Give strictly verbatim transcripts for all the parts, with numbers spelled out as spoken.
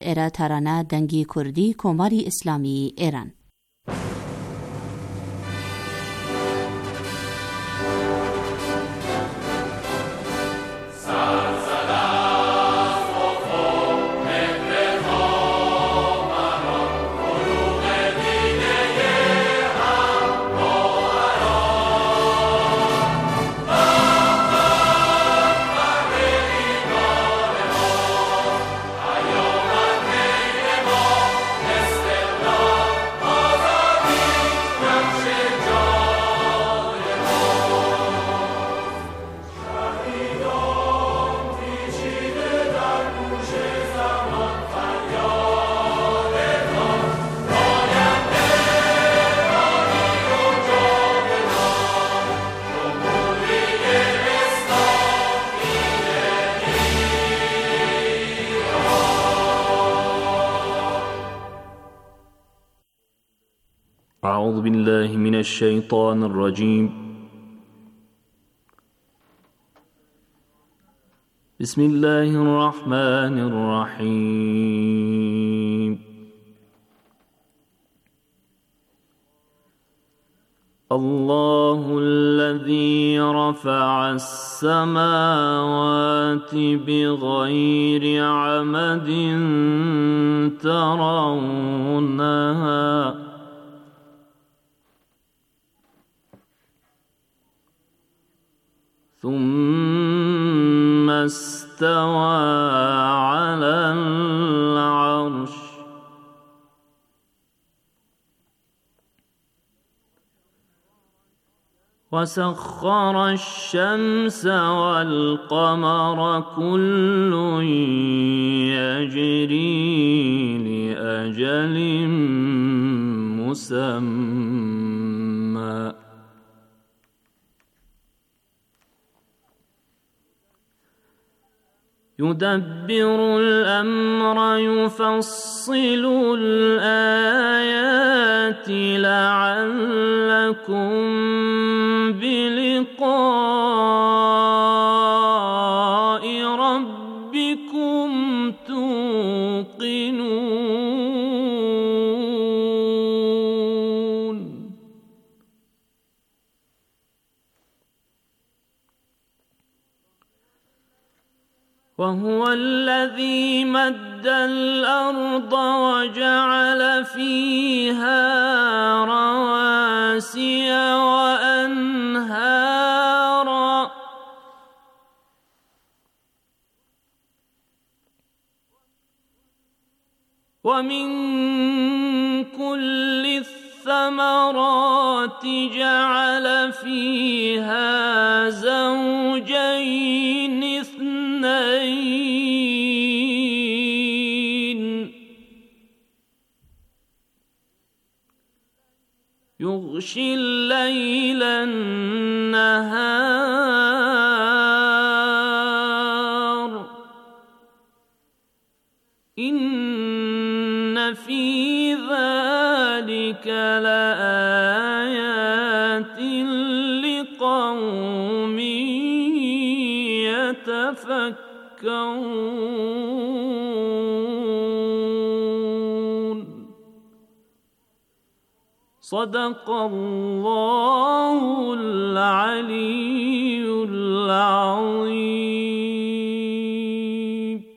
ایرا ترانه دنگی کردی کماری اسلامی ایران. أعوذ بالله من الشيطان الرجيم. بسم الله الرحمن الرحيم. الله الذي رفع السماوات بغير عمد ترونها ثم استوى على العرش وسخر الشمس والقمر كل يجري لأجل مسمى يدبر الأمر يفصل الآيات لعلكم بلقاء ربكم توقنون. وهو الذي مد الأرض وجعل فيها رواسي وأنهارا ومن كل الثمرات جعل فيها زوجين اثنين يغشي الليل النهار إن في ذلك لآيات لقوم يتفكرون. صدق الله العلي العظيم.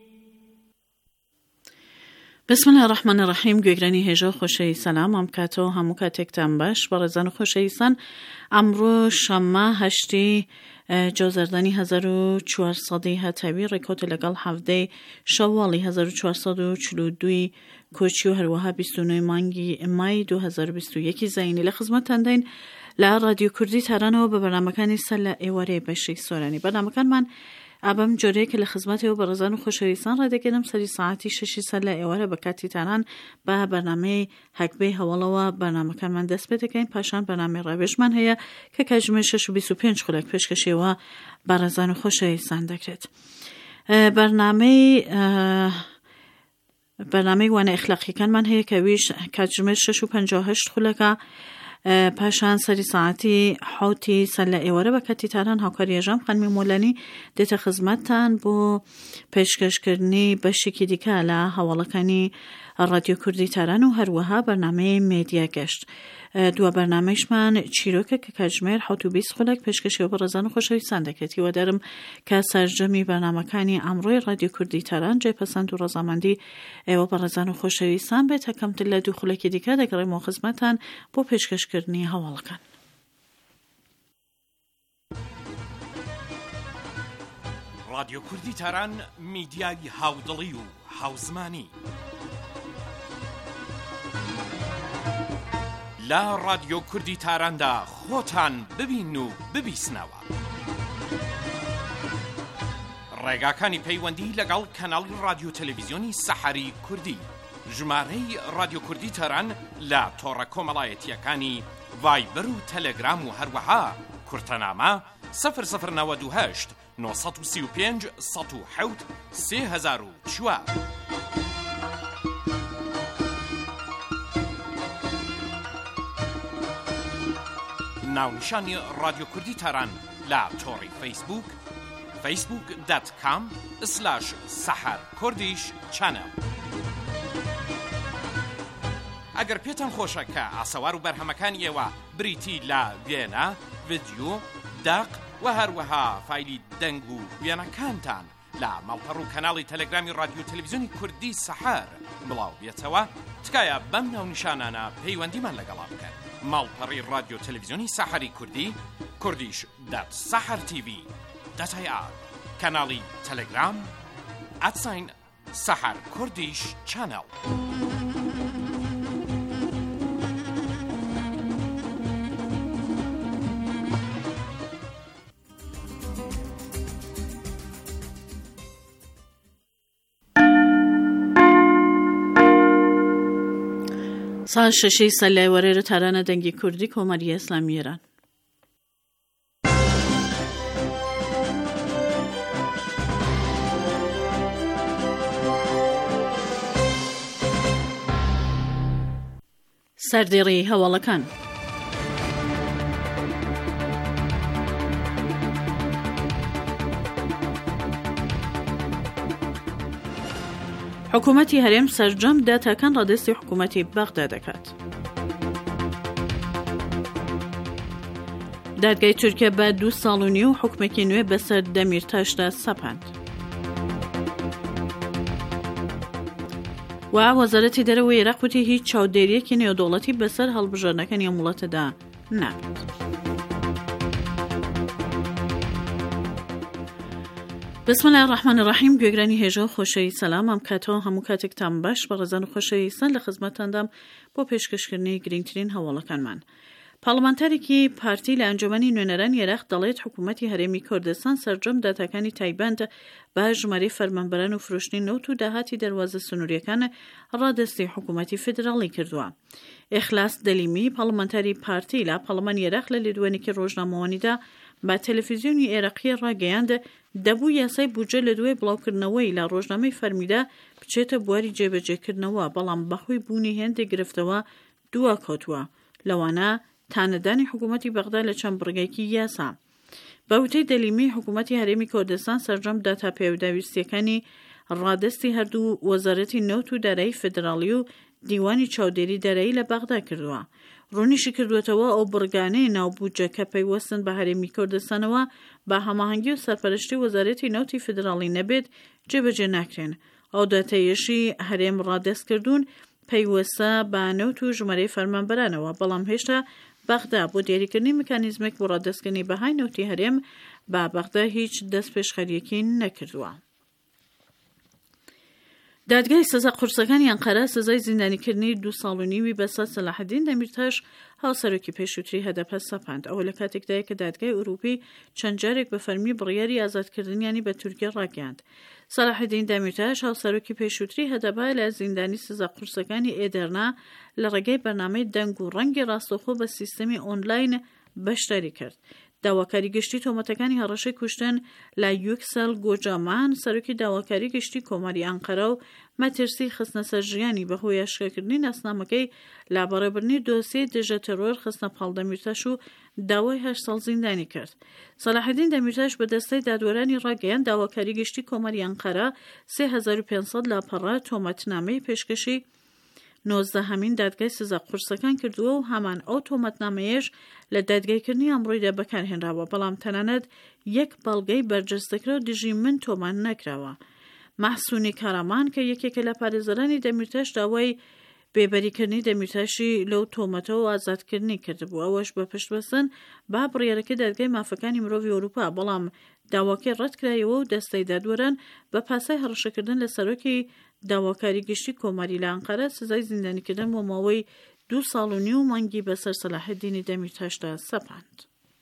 بسم الله الرحمن الرحیم. گوگرانی هجا خوشی سلام ام کاتو همو کاتکتم باش برزن خوشیسان. امرو شما هشتی جازردانی هزار و چهارصد هتاوی رکوت لگل هفته شوالی هزار و چهارصد و چهل و دو کوچیو هر وها بیست و نه مانگی مای دو هزار و بیست و یک زینی لخدمت تندین لا رادیو کردی ترانه و به برنامه‌کانی سال ایواره بشی سورانی برنامه‌کان من ابم جوری که لخدمت و برزن خوشایسان را دگرم سری ساعتی ششی سال ایواره بکاتی تران با برنامه حکبه حوالا و برنامه‌کان من دست بده که این پاشان برنامه روش من هیا که کجمه شش و بیست و پنج خلق پیشکشی و برزن خوشایسان دکرد. برنامه برنامه وان اخلاقی کن من هیا که ویش کجمه شش و پنجاه هشت خلقه پاشان سری ساعتی حوتی سل ایواره و کتی تران هاکاری جام خانمی مولانی دیت خدمتتان بو پیشکشکردنی بشی دیکه علا حوالکانی رادیو کردی تران و هر وها برنامه میدیا گشت. دو برنامهش من چیروکه که کجمر حوتو بیست خلک پیشکشی و برزن خوشوی سندکتی و درم که سرجمی برنامه کانی امروی رادیو کردی تران جای پسند و رزامندی و برزن خوشوی سند به تکم تل دو خلکی دیگه دگره ما خدمتتان بو پیشکش کردنی حوالکن. رادیو کردی تران میدیای هاودلی و هاوزمانی لا رادیو کردی تران دا خوتان ببین و ببیسنەوە. ڕێگاکانی پەیوەندی لەگەڵ کەناڵی رادیو تەلەڤیزیۆنی سەحەری کوردی. ژمارەی رادیو کردی تەران لە تۆڕە کۆمەڵایەتیەکانی ڤایبەر و تەلەگرام و هەروەها کورتەنامە سەفر سەفر نەوەد و هەشت نۆ سەد و سی و پێنج سەد و حەوت سێ هەزار و چوار. ناونیشانی رادیو کردی تران لا توری فیسبوک فیسبوک دات کام اسلاش سحر کردیش چنل. اگر پیتان خوشه که عصوار و برهمکانی ایوه بریتی لا وینا ویدیو داق و هر وها فایلی دنگو وینا کانتان لا مالپرو کانالی تلگرامی رادیو تلویزیونی کردی سحر بلاو بیتوا تکایا بم ناونیشانانا پیوندی من لگلاب کرد. مالپەڕی رادیۆ تەلەڤیزیۆنی سەحەری کوردی کوردیش دات سەحەر تیڤی دات ئای ئار کەناڵی تەلەگرام ئەتساین سەحەر کوردیش چانەڵ. سال ششی سالی وره رو ترانه دنگی کردی کماری اسلامی ایران. سردیری هوالکان حکومتی هرم سرجم داتا کن رادستی حکومتی بغداد دکات. دادگاه ترکیه بعد دو سال و نیو حکم کنوی بسر دمیرتاش دا سپند. و وزارتی دروی عراقی هیچ چاودێریە کی نێودوڵەتی بەسەر هەڵبژاردنەکانی ئەم وڵاتەدا نابێت. بسم الله الرحمن الرحیم. گوێگرانی هێژە و خۆشەوی سەلام ئەم کاتەوە هەموو کاتێکتان باش بەڕێزان و خۆشەویستان لە خزمەتتاندام بۆ پێشکەشکردنی گرنگترین هەواڵەکانمان. پارلەمانتارێکی پارتی لە ئەنجومەنی نوێنەرانی عێراق دەڵێت حکوومەتی هەرێمی کوردستان سەرجەم داتاکانی تایبەت بە ژمارەی فەرمانبەران و فرۆشتنی نەوت و داهاتی دەواازە سنووریەکان ڕادستی حکوومەتی فدراڵی کردووە. ئێخلاس دەلیمی پارلەمانتاری پارتی لە پەرلەمانی عێراق لە لێدوێنێکی ڕۆژنامەوانیدا بە تەلەڤیزیۆنی عێراقی ڕاگەیاند دەبوو یاسای بودجە لە دوای بڵاوکردنەوەی لە ڕۆژنامەی فەرمیدا بچێتە بواری جێبەجێکردنەوە، بەڵام بەخۆی بوونی هێندێک گرفتەوە دووە کۆتووە، لەوانە تانەدانی حکوومەتی بەغدا لە چەند بڕگایکی یاسا. بەوتەی دەلیمی حکوومەتی هەرێمی کوردستان سەرجەم داتا پێوەداویستیەکانی ڕادستی هەردوو وەزارەتی نەوت و دارایی فدراڵی و دیوانی چاودێری دارایی لە بەغدا کردووە. ڕوونیشی کردوێتەوە ئەو بڕگانەی ناوبوجە کە پەیوەستن بە هەرێمی کوردستانەوە بە هەماهەنگی و سەرپەرشتی وەزارەتی نەوتی فدراڵی نەبێت جێبەجێ ناکرێن. ئەو داتایەشی هەرێم ڕادەستکردوون پەیوەستە بە نەوت و ژمارەی فەرمانبەرانەوە، بەڵام هێشتا بەغدا بۆ دیاریکردنی میکانیزمێک بۆ ڕادەستکردنی بەهای نەوتی هەرێم بە بەغدا هیچ دەست پێشخەریەکی نەکردووە. دادگای سزا قورسەکانی ئەنقەرە سزای زیندانیکردنی دوو ساڵ و نیوی بەسەر سەلاحەدین دەمیرتاش هاوسەرۆکی پێشووتری هەدەپە سەپاند. ئەوە لە کاتێکدایە کە دادگای ئوروپی چەند جارێک بە فەرمی بڕیاری ئازادکردنیانی بە تورکیا ڕاگەیاند. سەلاحەدین دەمیرتاش هاوسەرۆکی پێشووتری هەدەپە لە زیندانی سزا قورسەکانی ئێدەرنا لە ڕێگەی بەرنامەی دەنگ و ڕەنگی ڕاستەوخۆ بە سیستەمی ئۆنلاین بەشداری کرد. داواکاری گشتی تۆمەتەکانی هەڕەشەی کوشتن لە یوکسەل گۆجامان، سەرۆکی داواکاری گشتی کۆماری ئەنقەرە و مەترسی خستنە سەر ژیانی بەهۆی ئاشکراکردنی ناسنامەکەی لا بەڕێبردنی دۆسیەی دژە تەرۆر خستنە پاڵ دەمیرتاش و داوای هەشت ساڵ زیندانی کرد. سەلاحەدین دەمیرتاش بە دەستەی دادوەرانی ڕاگەیان داواکاری گشتی کۆمەری ئەنقەرە سێ هەزار و پێنج سەد لاپەڕە تۆمەتنامەی پێشکەشی نۆزدەهەمین دادگای سزا قورسەکان کردووە و هەمان ئەو تۆمەتنامەیەش لە دادگایکردنی ئەمڕۆیدا بەکارهێنراوە، بەڵام تەنانەت یەک بەڵگەی بەرجەستەکرا و دژی من تۆمان نەکراوە. مەحسوونی کارەمان کە یەکێکە لە پارێزەرانی دەمیرتاش داوای بێبەریکردنی دەمیرتاشی لەو تۆمەتەوە و ئازادکردنی کردبوو، ئەوەش بە پشتبەستن با بڕیارەکە دادگای مافەکانی مرۆڤی ئەوروپا، بەڵام داواکەی ڕەتکرایەوە و دەستەی دادوەران بە پاسای هەڕەشەکردن لە سەرۆکی داواکاری گشتی کۆماری لە ئەنقەرە سزای زیندانیکردن بۆ ماوەی دوو ساڵ و نیو مانگی بەسەر سەلاحەدینی دەمیرتاشدا سەپاند.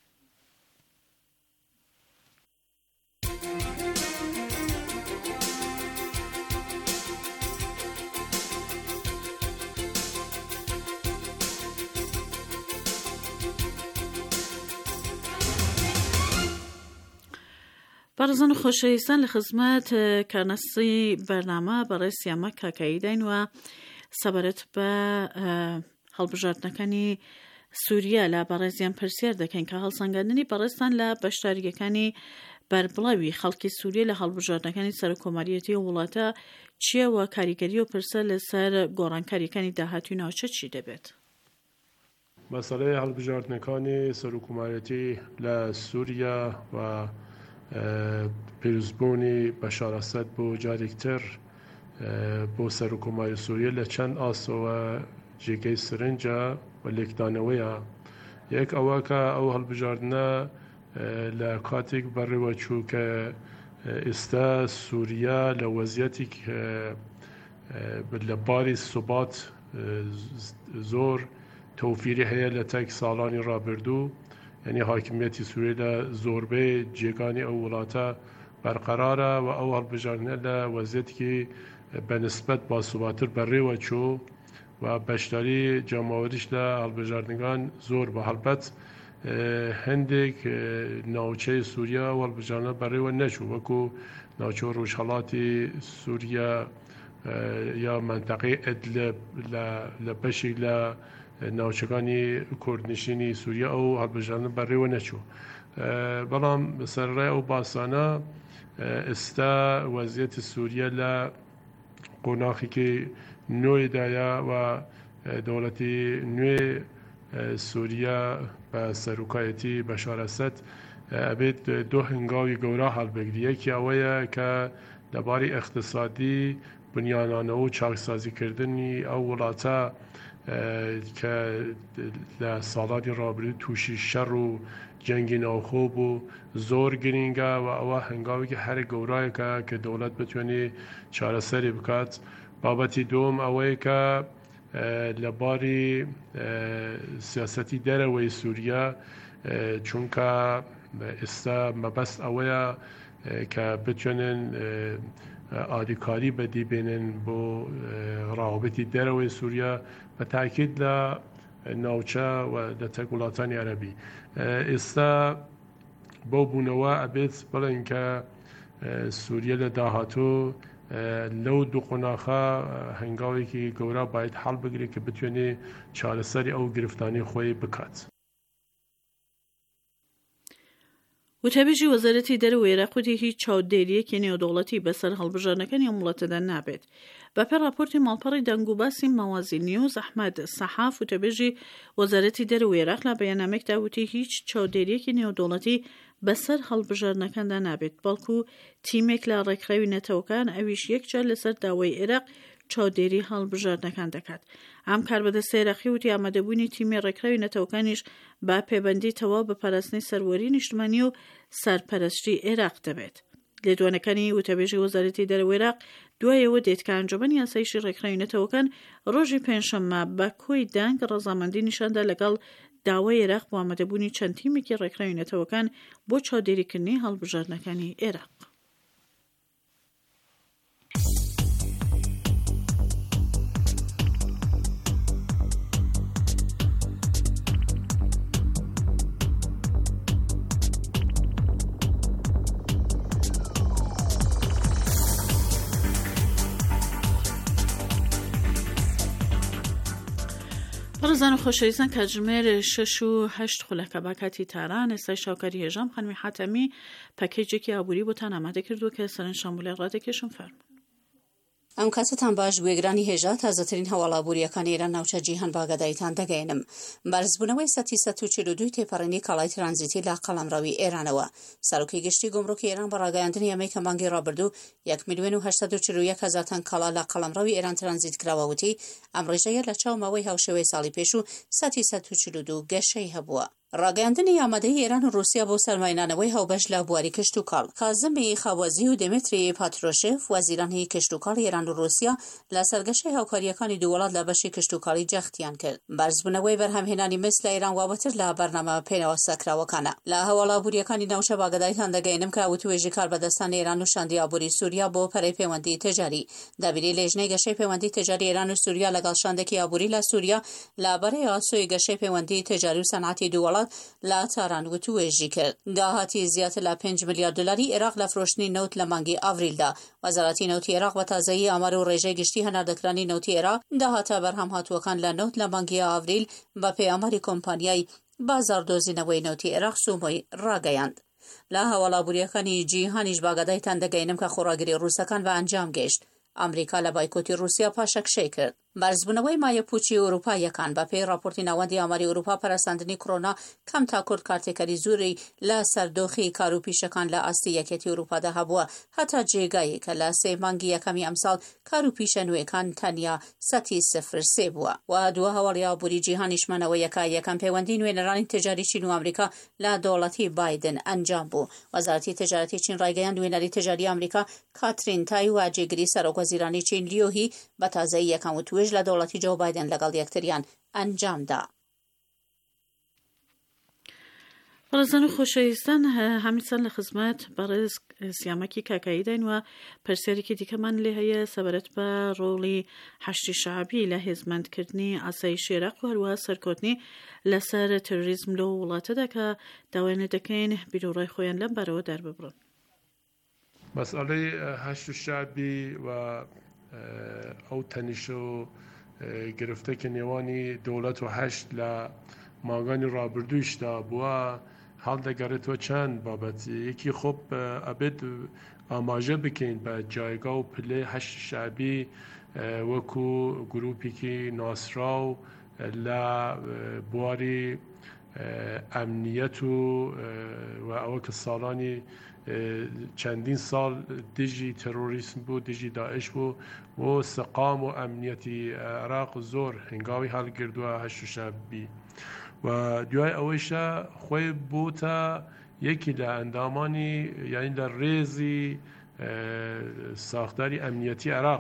بەڕێزان و خۆشەویستان لە خزمەت کارنەسی بەرنامە بەڕێز سیامە کاکایی داین و سەبارەت بە هەڵبژاردنەکانی سووریا لە بەڕێزیان پرسیار دەکەین کە هەڵسەنگاندنی بەڕێستان لە بەشداریەکانی بەربڵاوی خەڵکی سووریا لە هەڵبژاردنەکانی سەرۆکۆماریەتی وڵاتە چییە و کاریگەری و پرسە لەسەر گۆڕانکاریەکانی داهاتووی ناوچە چی دەبێت؟ مەسەلەی هەڵبژاردنەکانی سەرۆکۆماریەتی لە سووریا و پیرۆزبوونی بەشار ئەسەد بۆ جارێکتر بۆ سەرۆکۆماری سووریا لە چەند ئاسۆوە جێگەی سرنجە و لێکدانەوەیە. یەک ئەوە کە ئەو هەڵبژاردنە لە کاتێک بەڕێوە چوو کە ئێستا سووریا لە وەزیەتی لە باری سوبات زۆر تەوفیری هەیە لە تەک ساڵانی ڕابردوو، یعنی حاکمیەتی سووریا لە زۆربەی جێگانی ئەو وڵاتە بەرقەرارە و ئەو هەڵبژاردنە لە وەزیەتێکی بەنسبەت باسوباتر بەڕێوە چوو و بەشداری جاماوەریش لە هەڵبژاردنەکان زۆر بە هەڵبەت هەندێک ناوچەی سووریا و هەڵبژاردنە بەڕێوە نەچوو، وەکو ناوچە ڕۆژهەڵاتی سووریا یا منتەقەی ئیدلب لە بەشێک لە ناوچەکانی کوردنشینی سووریا ئەو هەڵبژاردنە بەڕێوە نەچوو. بەڵام سەرڕای ئەو باسانە ئێستا وەزیەتی سووریا لە قۆناغێکی نوێدایە و دەوڵەتی نوێ سووریا بە سەرۆکایەتی بەشار ئەسەد ئەبێت دوو هەنگاوی گەورە هەڵبگری. یەکی ئەوەیە کە لەباری اقتصادی بنیانانەوە و چاکسازیکردنی ئەو وڵاتە کە لە ساڵانی ڕابردوو تووشی شەڕ و جەنگی ناوخۆ بوو زۆر گرنگە و ئەوە هەنگاوێکی هەر گەورایەکە کە دەوڵەت بتوانێ چارەسەری بکات. بابەتی دوم ئەوەیە کە لەباری سیاسەتی دەرەوەی سووریا، چونکە ئێستا مەبەست ئەوەیە کە بتوانن ئالیکاری بەدیبێنن بۆ ڕاوبەتی دەرەوەی سووریا بە تاکید لە ناوچە و لە تەک وڵاتانی عەرەبی. ئێستا بۆ بوونەوە ئەبێت بڵێن کە سووریا لە داهاتوو لەو دوو قۆناغە هەنگاوێکی گەورە باید هەڵ بگرێت کە بتوانێ چارەسەری ئەو گرفتانی خۆی بکات. وتەبێژی وەزارەتی دەرەوەی عێراق وتی هیچ چاودێریەکی نێودەوڵەتی بەسەر هەڵبژاردنەکانی ئەم وڵاتەدا نابێت. بەپێی راپۆرتی ماڵپەڕی دەنگ و باسی مەوازی نیوز ئەحمەد سەحاف وتەبێژی وەزارەتی دەرەوەی عێراق لە بەیاننامەیەکدا وتی هیچ چاودێریەکی نێودەوڵەتی بەسەر هەڵبژاردنەکاندا نابێت، بەڵکو تیمێک لە ڕێکخراوی نەتەوەکان ئەویش یەکجار لەسەر داوای عێراق چاودێری هەڵبژاردنەکان دەکات. ئەم کاربەدەستە عێراقی وتی ئامادەبوونی تیمی ڕێکخراوی نەتەوەکانیش با پەیوەندی تەواو بە پاراستنی سەروەری نیشتمانی و سەرپەرستی عێراق دەبێت. لێدوانەکانی وتەبێژی وەزارەتی دەرەوەی عێراق دوایەوە دێت کە ئەنجومەنی یاساییی ڕێکخراوی نەتەوەکان ڕۆژی پێنجشەممە بە کۆی دانگ ڕەزامەندی نیشاندا لەگەڵ داوای عێراق بۆ ئامادەبوونی چەند تیمێکی ڕێکخراوی نەتەوەکان بۆ چاودێریکردنی هەڵبژاردنەکانی عێراق. برزن خوشایستن کجمر شش و هشت خلک باکتی تران استای شاکری هجام خانمی حاتمی پکیجی که عبوری بوتن آماده کردو که سرن شامبولی راده کشون فرمون. ئەم کاتتان باش گوێگرانی هێژا تازەترین هەواڵابووریەکانی ئێران ناوچە جیهان باگەداییتان دەگەێنم. بەرزبوونەوەی سەتی سەد و چل و دوو تێپەڕینی کاڵای ترانزیتی لە قەڵەمڕەوی ئێرانەوە. سەرۆکی گشتی گۆمڕۆکی ئێران بە ڕاگەیاندنی ئەمەی کە مانگی ڕابردوو یەک میلیۆن و هەشت سەد و چل و یەک هەزار تەن کاڵا لە قەڵەمڕەوی ئێران ترانزیت کراوە وتی ئەم ڕێژەیە لە چاومەوەی هاوشێوەی ساڵی پێش و سەتی سەد و چل و دوو گەشەی هەبووە. ڕاگەیاندنی ئامادەی ئێران و رووسیا بۆ سەرمایه‌دانەوەی هاوبەش لە بواری کشت و کاڵ. کازمی خاوەزی و دمیتری پاترۆشێف وەزیرانی کشت و کاڵ ئێران و رووسیا لە سەرگەشەی هاوکاریەکانی دوو وڵات لە بەشی کشت و کاڵی جەختیان کرد. بەرزبوونەوەی بەرهەمهێنانی مس لە ئێران وابەتر لە بەرنامە پێنەوە سەکراوەکانە. لە هەواڵابووریەکانی ناوچە باگەداییتان دەگەێنم کە وتوێژی کاربەدەستانی ئێران و شاندی ئابووری سووریا بۆ پەرەی پەیوەندی تجاری. دابیری لێژنەی گەشەی پەیوەندی تجاری ئێران و سووریا لەگەڵ شاندێکی ئابووری لە سووریا لەبەرەی ئاسۆی گەشەی پەیوەندی تجاری و سەنعەتی دوو وڵات لە تاران وتوێژی کرد. داهاتی زیاتر لە پێنج ملیار دلاری عێراق لە فرۆشتنی نەوت لە مانگی ئاڤریلدا. وەزارەتی نەوتی عێراق بە تازەیی ئامار و ڕێژەی گشتی هەناردەکرانی نەوتی عێراق داهاتە بەرهەم هاتووەکان لە نەوت لە مانگی ئاڤریل بە پێی ئاماری کۆمپانیای بازاڕدۆزینەوەی نەوتی عێراق سومۆی ڕاگەیاند. لە هەواڵابووریەکانی جیهانیش باگەدایتان دەگەێنم کە خۆڕاگری ڕووسەکان بە ئەنجام گەیشت. ئەمریکا لە بایکۆتی رووسیا پاشەکشەی کرد. بەرزبوونەوەی مایە پوچی ئەوروپایەکان بە پێی راپۆرتی ناوەندی ئاماری ئەوروپا پەرەساندنی کۆڕۆنا کەم تا کورد کارتێکەری زۆری لە سەردۆخی کاروپیشەکان لە ئاستی یەکێتی ئەوروپادا هەبووە هەتا جێگایی کە لە سێ مانگی یەکەمی ئەمساڵ کاروپیشە نوێەکان تەنیا سەتی سفر سێ بووە. و دووە هەواڵی ئابووری جیهانیشمانەوە یەکا یەکەم پەیوەندی نوێنەرانی تجاری چین و ئەمریکا لە دەوڵەتی بایدن ئەنجام بوو. وەزارەتی تجارەتی چین ڕایگەیاند نوێنەری تجاری ئەمریکا کاترین تای و جێگیری سەرۆکوەزیرانی چین لیۆهی بە تازەیی یەکەم وتوێژ لە دەوڵەتی جۆ بایدن لەگەڵ یەکتریان ئەنجامدا. بەڕێزان و خۆشەویستان هەمیسان لە خزمەت بەڕێز سیامەکی کاکایی داین و پرسیارێکی دیکەمان لێ هەیە سەبارەت بە ڕۆڵی حەشتی شەعبی لە هێزمەندکردنی ئاسایشی عێراق و هەروەها سەرکەوتنی لەسەر تەروریزم لەو وڵاتەدا کە داوایانە دەکەین بیرۆڕای خۆیان لەم بارەوە دەرببڕن. مەسئلەی حەشتی شەعبی و ئەو تەنیشە و گرفتەکە نێوانی دەوڵەت و هەشت لە ماگانی ڕابردوویشدا بووە هەڵدەگەڕێتەوە چەند بابەت. یەکی خۆب ئەبێت ئاماژە بکەین بە جایگا و پلەی حەشتی شەعبی وەکو گروپێکی ناسراو لە بواری ئەمنیەت و ئەوە کە ساڵانی چەندین ساڵ دژی تەرۆریسم بوو، دژی داعش بوو و سەقام و ئەمنیەتی عێراق زۆر هەنگاوی هەڵگردووە حەشتی شەعبی. و دوای ئەوەیشە خۆی بووتە یەکی لە ئەندامانی یعنی لە ڕێزی ساختاری ئەمنیەتی عێراق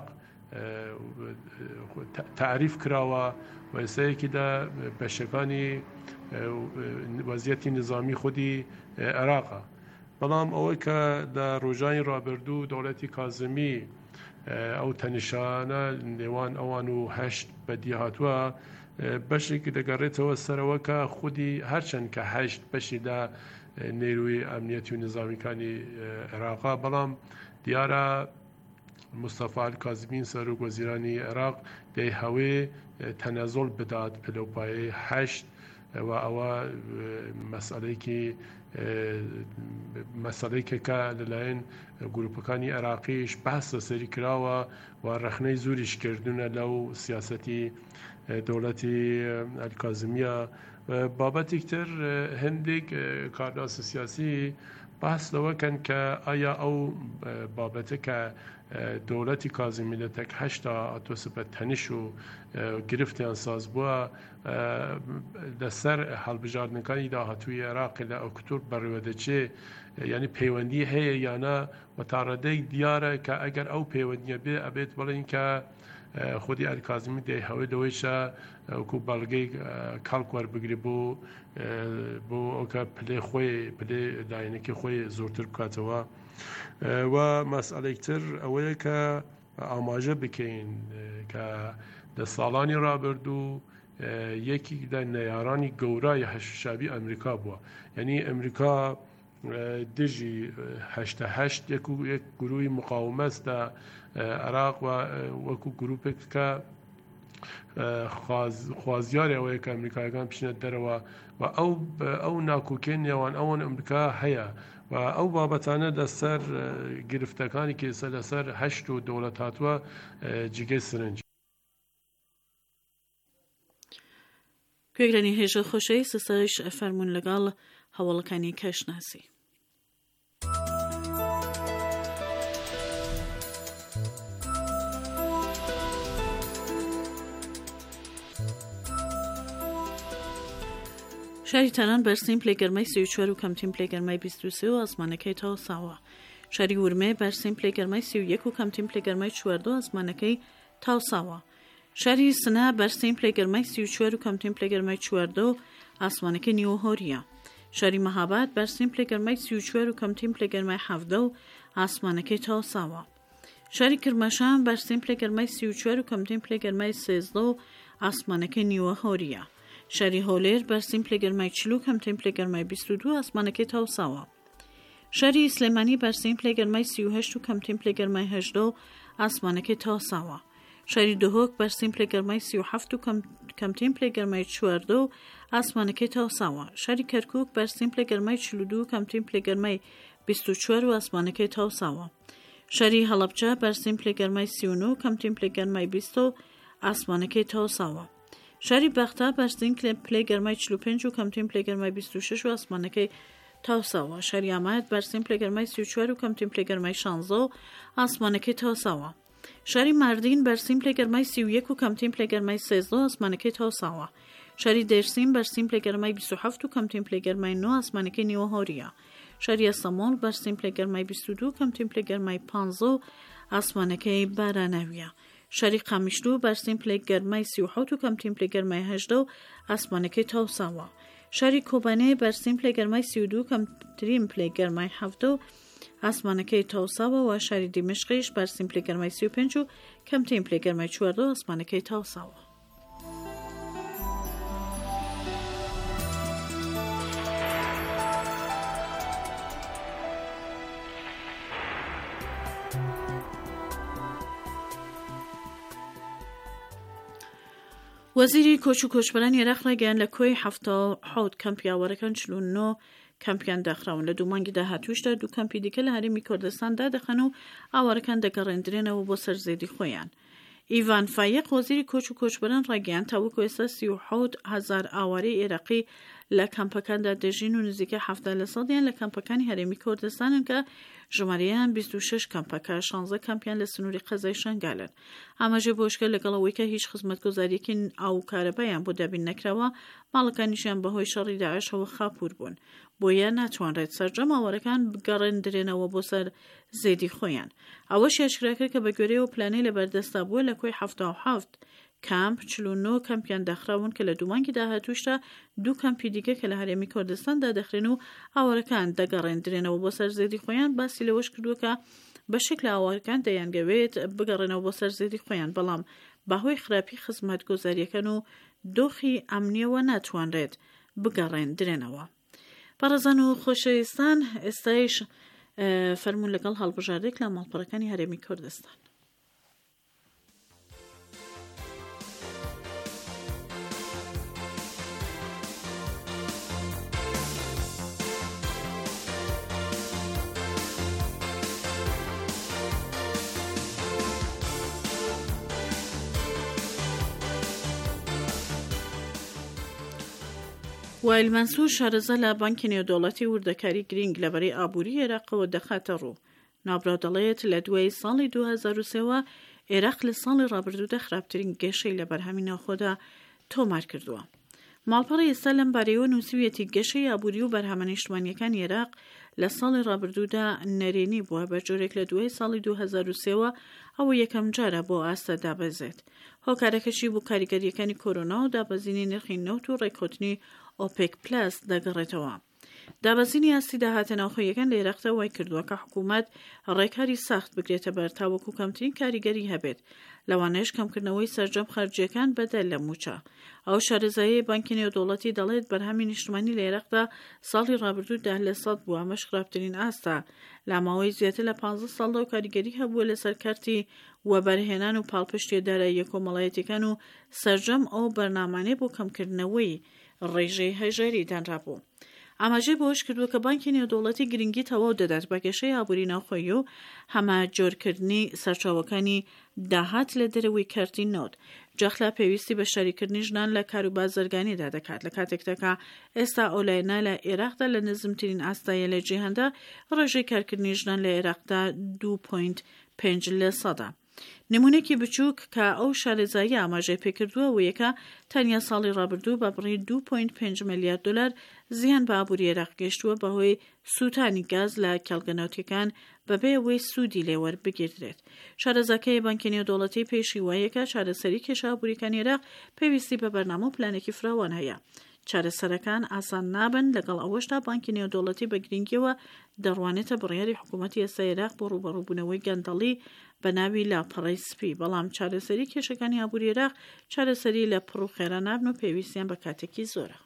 تعریف کراوە و ئێستایەکی لە بەشەکانی وەزیەتی نظامی خودی عێراقە. بەڵام ئەوەی کە لە ڕۆژانی ڕابردوو دەوڵەتی کازمی ئەو تەنیشانە نێوان ئەوان و هەشت بەدی هاتووە بەشێکی دەگەڕێتەوە سەرەوە کە خودی هەرچەند کە هەشت بەشی لە نێروی ئەمنیەتی و نظامیەکانی عێراقا، بەڵام دیارە مستەفا ئەلکازمی سەرۆک وەزیرانی عێراق دەی هەوێ تەنەزۆڵ بدات پلەپایەی هەشت و ئەوە مەسئلەیەکی مەسەلەیەکە لەلایەن گروپەکانی عێراقیش بەسە سەری کراوە و ڕەخنەی زۆریش کردونە لەو سیاسەتی دەوڵەتی ئەلکازمیە. بابەتێک تر هەندێک کارناسە سیاسی بەس لەوەکەن کە ئایا ئەو بابەتە کە دەوڵەتی کازمی لە تەک هەشتا ئاتۆسە بە تەنیش و گرفتیان ساز بووە لەسەر هەڵبژاردنەکانی داهاتووی عێراق لە ئۆکتۆبر بەڕێوەدەچێ، یعنی پەیوەندی هەیە یانە و تا ڕێدەی دیارە کە ئەگەر ئەو پەیوەندیە بێ ئەبێت بڵین کە خودی ئەلکازمی دەی هەوێ دەوەیشە وەکو بەڵگەی کاڵک وەربگری بۆ بۆ ئەوکە پلێ خۆی پلێ داینەکی خۆی زۆرتر بکاتەوە. و مەسئلەیەکتر ئەوەیە کە ئاماژە بکەین کە لە ساڵانی ڕابردوو یەکی لە نەیارانی گەورای حەشتی شەعبی ئەمریکا بووە. یعنی ئەمریکا دژی هەشتە هەشت یەک گروهی مقاومەت لە عێراق و وەکو گروپێک کە خوازیاری ئەوەیە کە ئەمریکایەکان بچنە دەرەوە و ئەو ئەو ناکۆکێن نێوان ئەوەن ئەمریکا هەیە و ئەو بابەتانە لەسەر گرفتەکانی کێسە لەسەر هەشت و دەوڵەت هاتووە جگەی سرنج. گوێگرانی هێژە خۆشەی سستەش فەرمونون لەگەڵ هەوڵەکانی کەشناسی. شاری تەران بەرسیم پلێگەرمەی سی و چوار و کەمترین پلێگەرمەی بیست و سێ و ئاسمانەکەی تاوساوە. شاری ورمێ بەرسیم پلێگەرمەی سی و یەک و کەمترین پلێگەرمەی چواردە و ئاسمانەکەی تاوساوە. شاری سنە بەرسیم پلێگەرمەی سی و چوار و کەمترین پلێگەرمەی چواردە و ئاسمانەکەی نیوەهۆریە. شاری مەهاباد بەرسیم پلێگەرمەی سی و چوار و کەمترین پلێگەرمەی حەڤدە و ئاسمانەکەی تاوساوە. شاری کرماشان بەرسیم پلێگەرمەی سی و چوار و کەمترین پلێگەرمەی سێزدە و ئاسمانەکەی نیوەهۆریە. شاری هۆلێر بەرسیم پلێگەرمەی چل و کەمترین پلێگەرمەی بیست و دوو ئاسمانەکەی تاوساوە. شاری سلێمانی بەرسیم پلێگەرمەی سی و هەشت و کەمترین پلێگەرمەی هەژدە و ئاسمانەکەی تاوساوە. شاری دهۆک بەرسیم پلێگەرمەی سی و هەفت و کەمترین پلێگەرمەی چواردە و ئاسمانەکەی تاوساوە. شاری کەرکووک بەرسیم پلێگەرمەی چل و دوو و کەمترین پلێگەرمەی بیست و چوار و ئاسمانەکەی تاوساوە. شاری هەڵەبجە بەرسیم پلێگەرمەی سی و نۆ و کەمترین پلێگەرمەی بیست و ئاسمانەکەی تاوساوە. شاری بەختە بەرسیم پلێگەرمەی چل و پێنج و کەمترین پلێگەرمەی بیست و شەش و ئاسمانەکەی تاوساوە. شاری ئاماد بەرسیم پلێگەرمەی سی و چوار و کەمترین پلێگەرمەی شانزدە و ئاسمانەکەی تاوساوە. شاری ماردین بەرسیم پلێگەرمەی سی و یەک و کەمترین پلێگەرمەی سێزدە و ئاسمانەکەی تاوساوە. شاری دێرسیم بەرسیم پلێگەرمەی بیست و هەفت و کەمترین پلێگەرمەی نۆ ئاسمانەکەی نیوەهۆریە. شاری ئەستەمۆڵ بەرسیم پلێگەرمەی بیست و دوو و کەمترین پلێگەرمەی پانزدە و ئاسمانەکەی باراناویە. شاری قامیشلو بەرسیم پلێگەرمەی سی و حەوت و کەمترین پلێگەرمەی هەژدە و ئاسمانەکەی تاوساوە. شاری کۆبانێ بەرسیم پلێگەرمەی سی و دوو و کەمترین پلێگەرمەی حەڤدە و ئاسمانەکەی تاوساوە و شاری دیمشقیش بەرسیم پلێگەرمەی سی و پێنج و کەمترین پلێگەرمەی چواردە و ئاسمانەکەی تاوساوە. وەزیری کۆچ و کۆچبەران عێراق ڕایگەیاند لە کۆی هەفتە و حەوت کەمپی ئاوارەکان چل و نۆ کەمپیان داخراون. لە دوو مانگی داهاتووشدا دوو کەمپی دیکە لە هەرێمی کوردستان دادەخەن و ئاوارەکان دەگەڕێندرێنەوە بۆ سەرزێدی خۆیان. ئیڤان فایق وەزیری کۆچ و کۆچبەران ڕایگەیاند تاوەکو ئێستا سی و حەوت هەزار ئاوارەی عێراقی لە کەمپەکاندا دەژین و نزیکە هەفتە لە سەدیان لە کەمپەکانی هەرێمی کوردستانن کە ژمارەیان بیست و شەش کەمپەکە شانزدە کەمپیان لە سنووری قەزای شنگالن. ئاماژە بۆشکە لەگەڵەوەی کە هیچ خزمەتگوزاریەکی ئاو کارەبایان بۆ دابین نەکراوە ماڵەکانیشیان بەهۆی شەڕی داعشەوە خاپور بوون بۆیە ناتوانرێت سەرجەم ئاوارەکان بگەڕێندرێنەوە بۆ سەر زێدی خۆیان. ئەوەش یاشکراکە کە بە گوێرەوە پلانەی لە بەردەستا بووە لە کۆی هەفتە و حەوت کامپ چل و نۆ کەمپیان داخراون کە لە دوو مانگی داهاتووشدا دوو کەمپی دیکە کە لە هەرێمی کوردستاندا دەخرێن و ئاوارەکان دەگەڕێندرێنەوە بۆ سەر زێدی خۆیان. باسی لەوەش کردووە کە بەشێک لە ئاوارەکان دەیانگەوێت بگەڕێنەوە بۆ سەر زێدی خۆیان بەڵام بەهۆی خراپی خزمەتگوزاریەکان و دۆخی ئەمنیەوە ناتوانرێت بگەڕێندرێنەوە. بەڕێزان و خۆشەویستان ئێستایش فەرموون لەگەڵ هەڵبژاردێک لە ماڵپەڕەکانی هەرێمی کوردستان. وایل منسوور شارەزا لە بانکی نێودەوڵەتی وردەکاری گرنگ لەبەرەی ئابووری عێراقەوە دەخاتە ڕوو. نابراو دەڵێت لە دوای ساڵی دوو هەزار و سێەوە عێراق لە ساڵی ڕابردوودا خراپترین گەشەی لە بەرهەمی ناوخۆدا تۆمار کردووە. ماڵپەڕی ئێستا لەم بارەیەوە نووسویەتی گەشەی ئابووری و بەرهەمە نیشتمانیەکان عێراق لە ساڵی ڕابردوودا نەرێنی بووە بە جۆرێک لە دوای ساڵی دوو هەزار و سێەوە ئەوە یەکەم جارە بۆ ئاستە دابەزێت. هۆکارەکەشی بۆ کاریگەریەکانی کۆرۆنا و دابەزینی نرخی نەوت و ڕێککەوتنی ئۆپێک پلاس دەگەڕێتەوە. دابەزینی ئاستی داهاتە ناوخۆیەکان لە عێراقدا وای کردووە کە حکوومەت ڕێکاری ساخت بگرێتە بەر تاوەکو کەمترین کاریگەری هەبێت، لەوانەیەش کەمکردنەوەی سەرجەم خەرجیەکان بەدەل لە موچە. ئەو شارەزاییە بانکی نێودەوڵەتی دەڵێت بەرهەمی نیشتمانی لە عێراقدا ساڵی ڕابردوو ده لە سەد بووە، ئەمەش خراپترین ئاستە لە ماوەی زیاتر لە پانزە ساڵدا و کاریگەری هەبووە لەسەر کارتی وەبەرهێنان و پاڵپشتیە داراییە کۆمەڵایەتیەکان و سەرجەم ئەو بەرنامانەی بۆ کەمکردنەوەی ڕێژەی هەژاری دانرابوو. ئاماژەی بۆش کردووە کە بانکی نێودەوڵەتی گرنگی تەواو دەدات بە کێشەی ئابووری ناوخۆیی و هەمە جۆرکردنی سەرچاوەکانی داهات لە دەرەوەی کارتی نۆت. جەخلا پێویستی بە شاریکردنی ژنان لە کار و بازرگانیدا دەکات، لە کاتێکتەکە ئێستا ئۆلایەنە لە عێراقدا لە نزمترین ئاستایە لە جیهاندا ڕێژەی کارکردنی ژنان لە عێراقدا دوو پۆینت پێنج لە سەدا. نمونێکی بچووک کە ئەو شارەزایی ئاماژەی پێکردووە و یەکە تەنیا ساڵی ڕابردوو بە بڕی دوو پۆینت پێنج ملیارد دلار زیان بە ئابووری عێراق گەشتووە بەهۆی سووتانی گاز لە کێڵگەناوتیەکان بەبێ ئەوەی سوودی لێوەر بگیردرێت. شارەزاکەی بانکی نێودەوڵەتی پێشی وایەکە چارەسەری کێشە ئابووریەکانی عێراق پێویستی بە بەرنامە و پلانێکی فراوان هەیە. چارەسەرەکان ئاسان نابن، لەگەڵ ئەوەشدا بانکی نێودەوڵەتی بە گرنگیەوە دەڕوانێتە بڕیاری حکوومەتی ئێستا عێراق بۆ ڕوبەڕووبوونەوەی گەندەڵی بە ناوی لاپەڕەی سپی، بەڵام چارەسەری کێشەکانی ئابووری عێراق چارەسەری لە پڕ و خێرا نابن و پێویستیان بە کاتێکی زۆرە.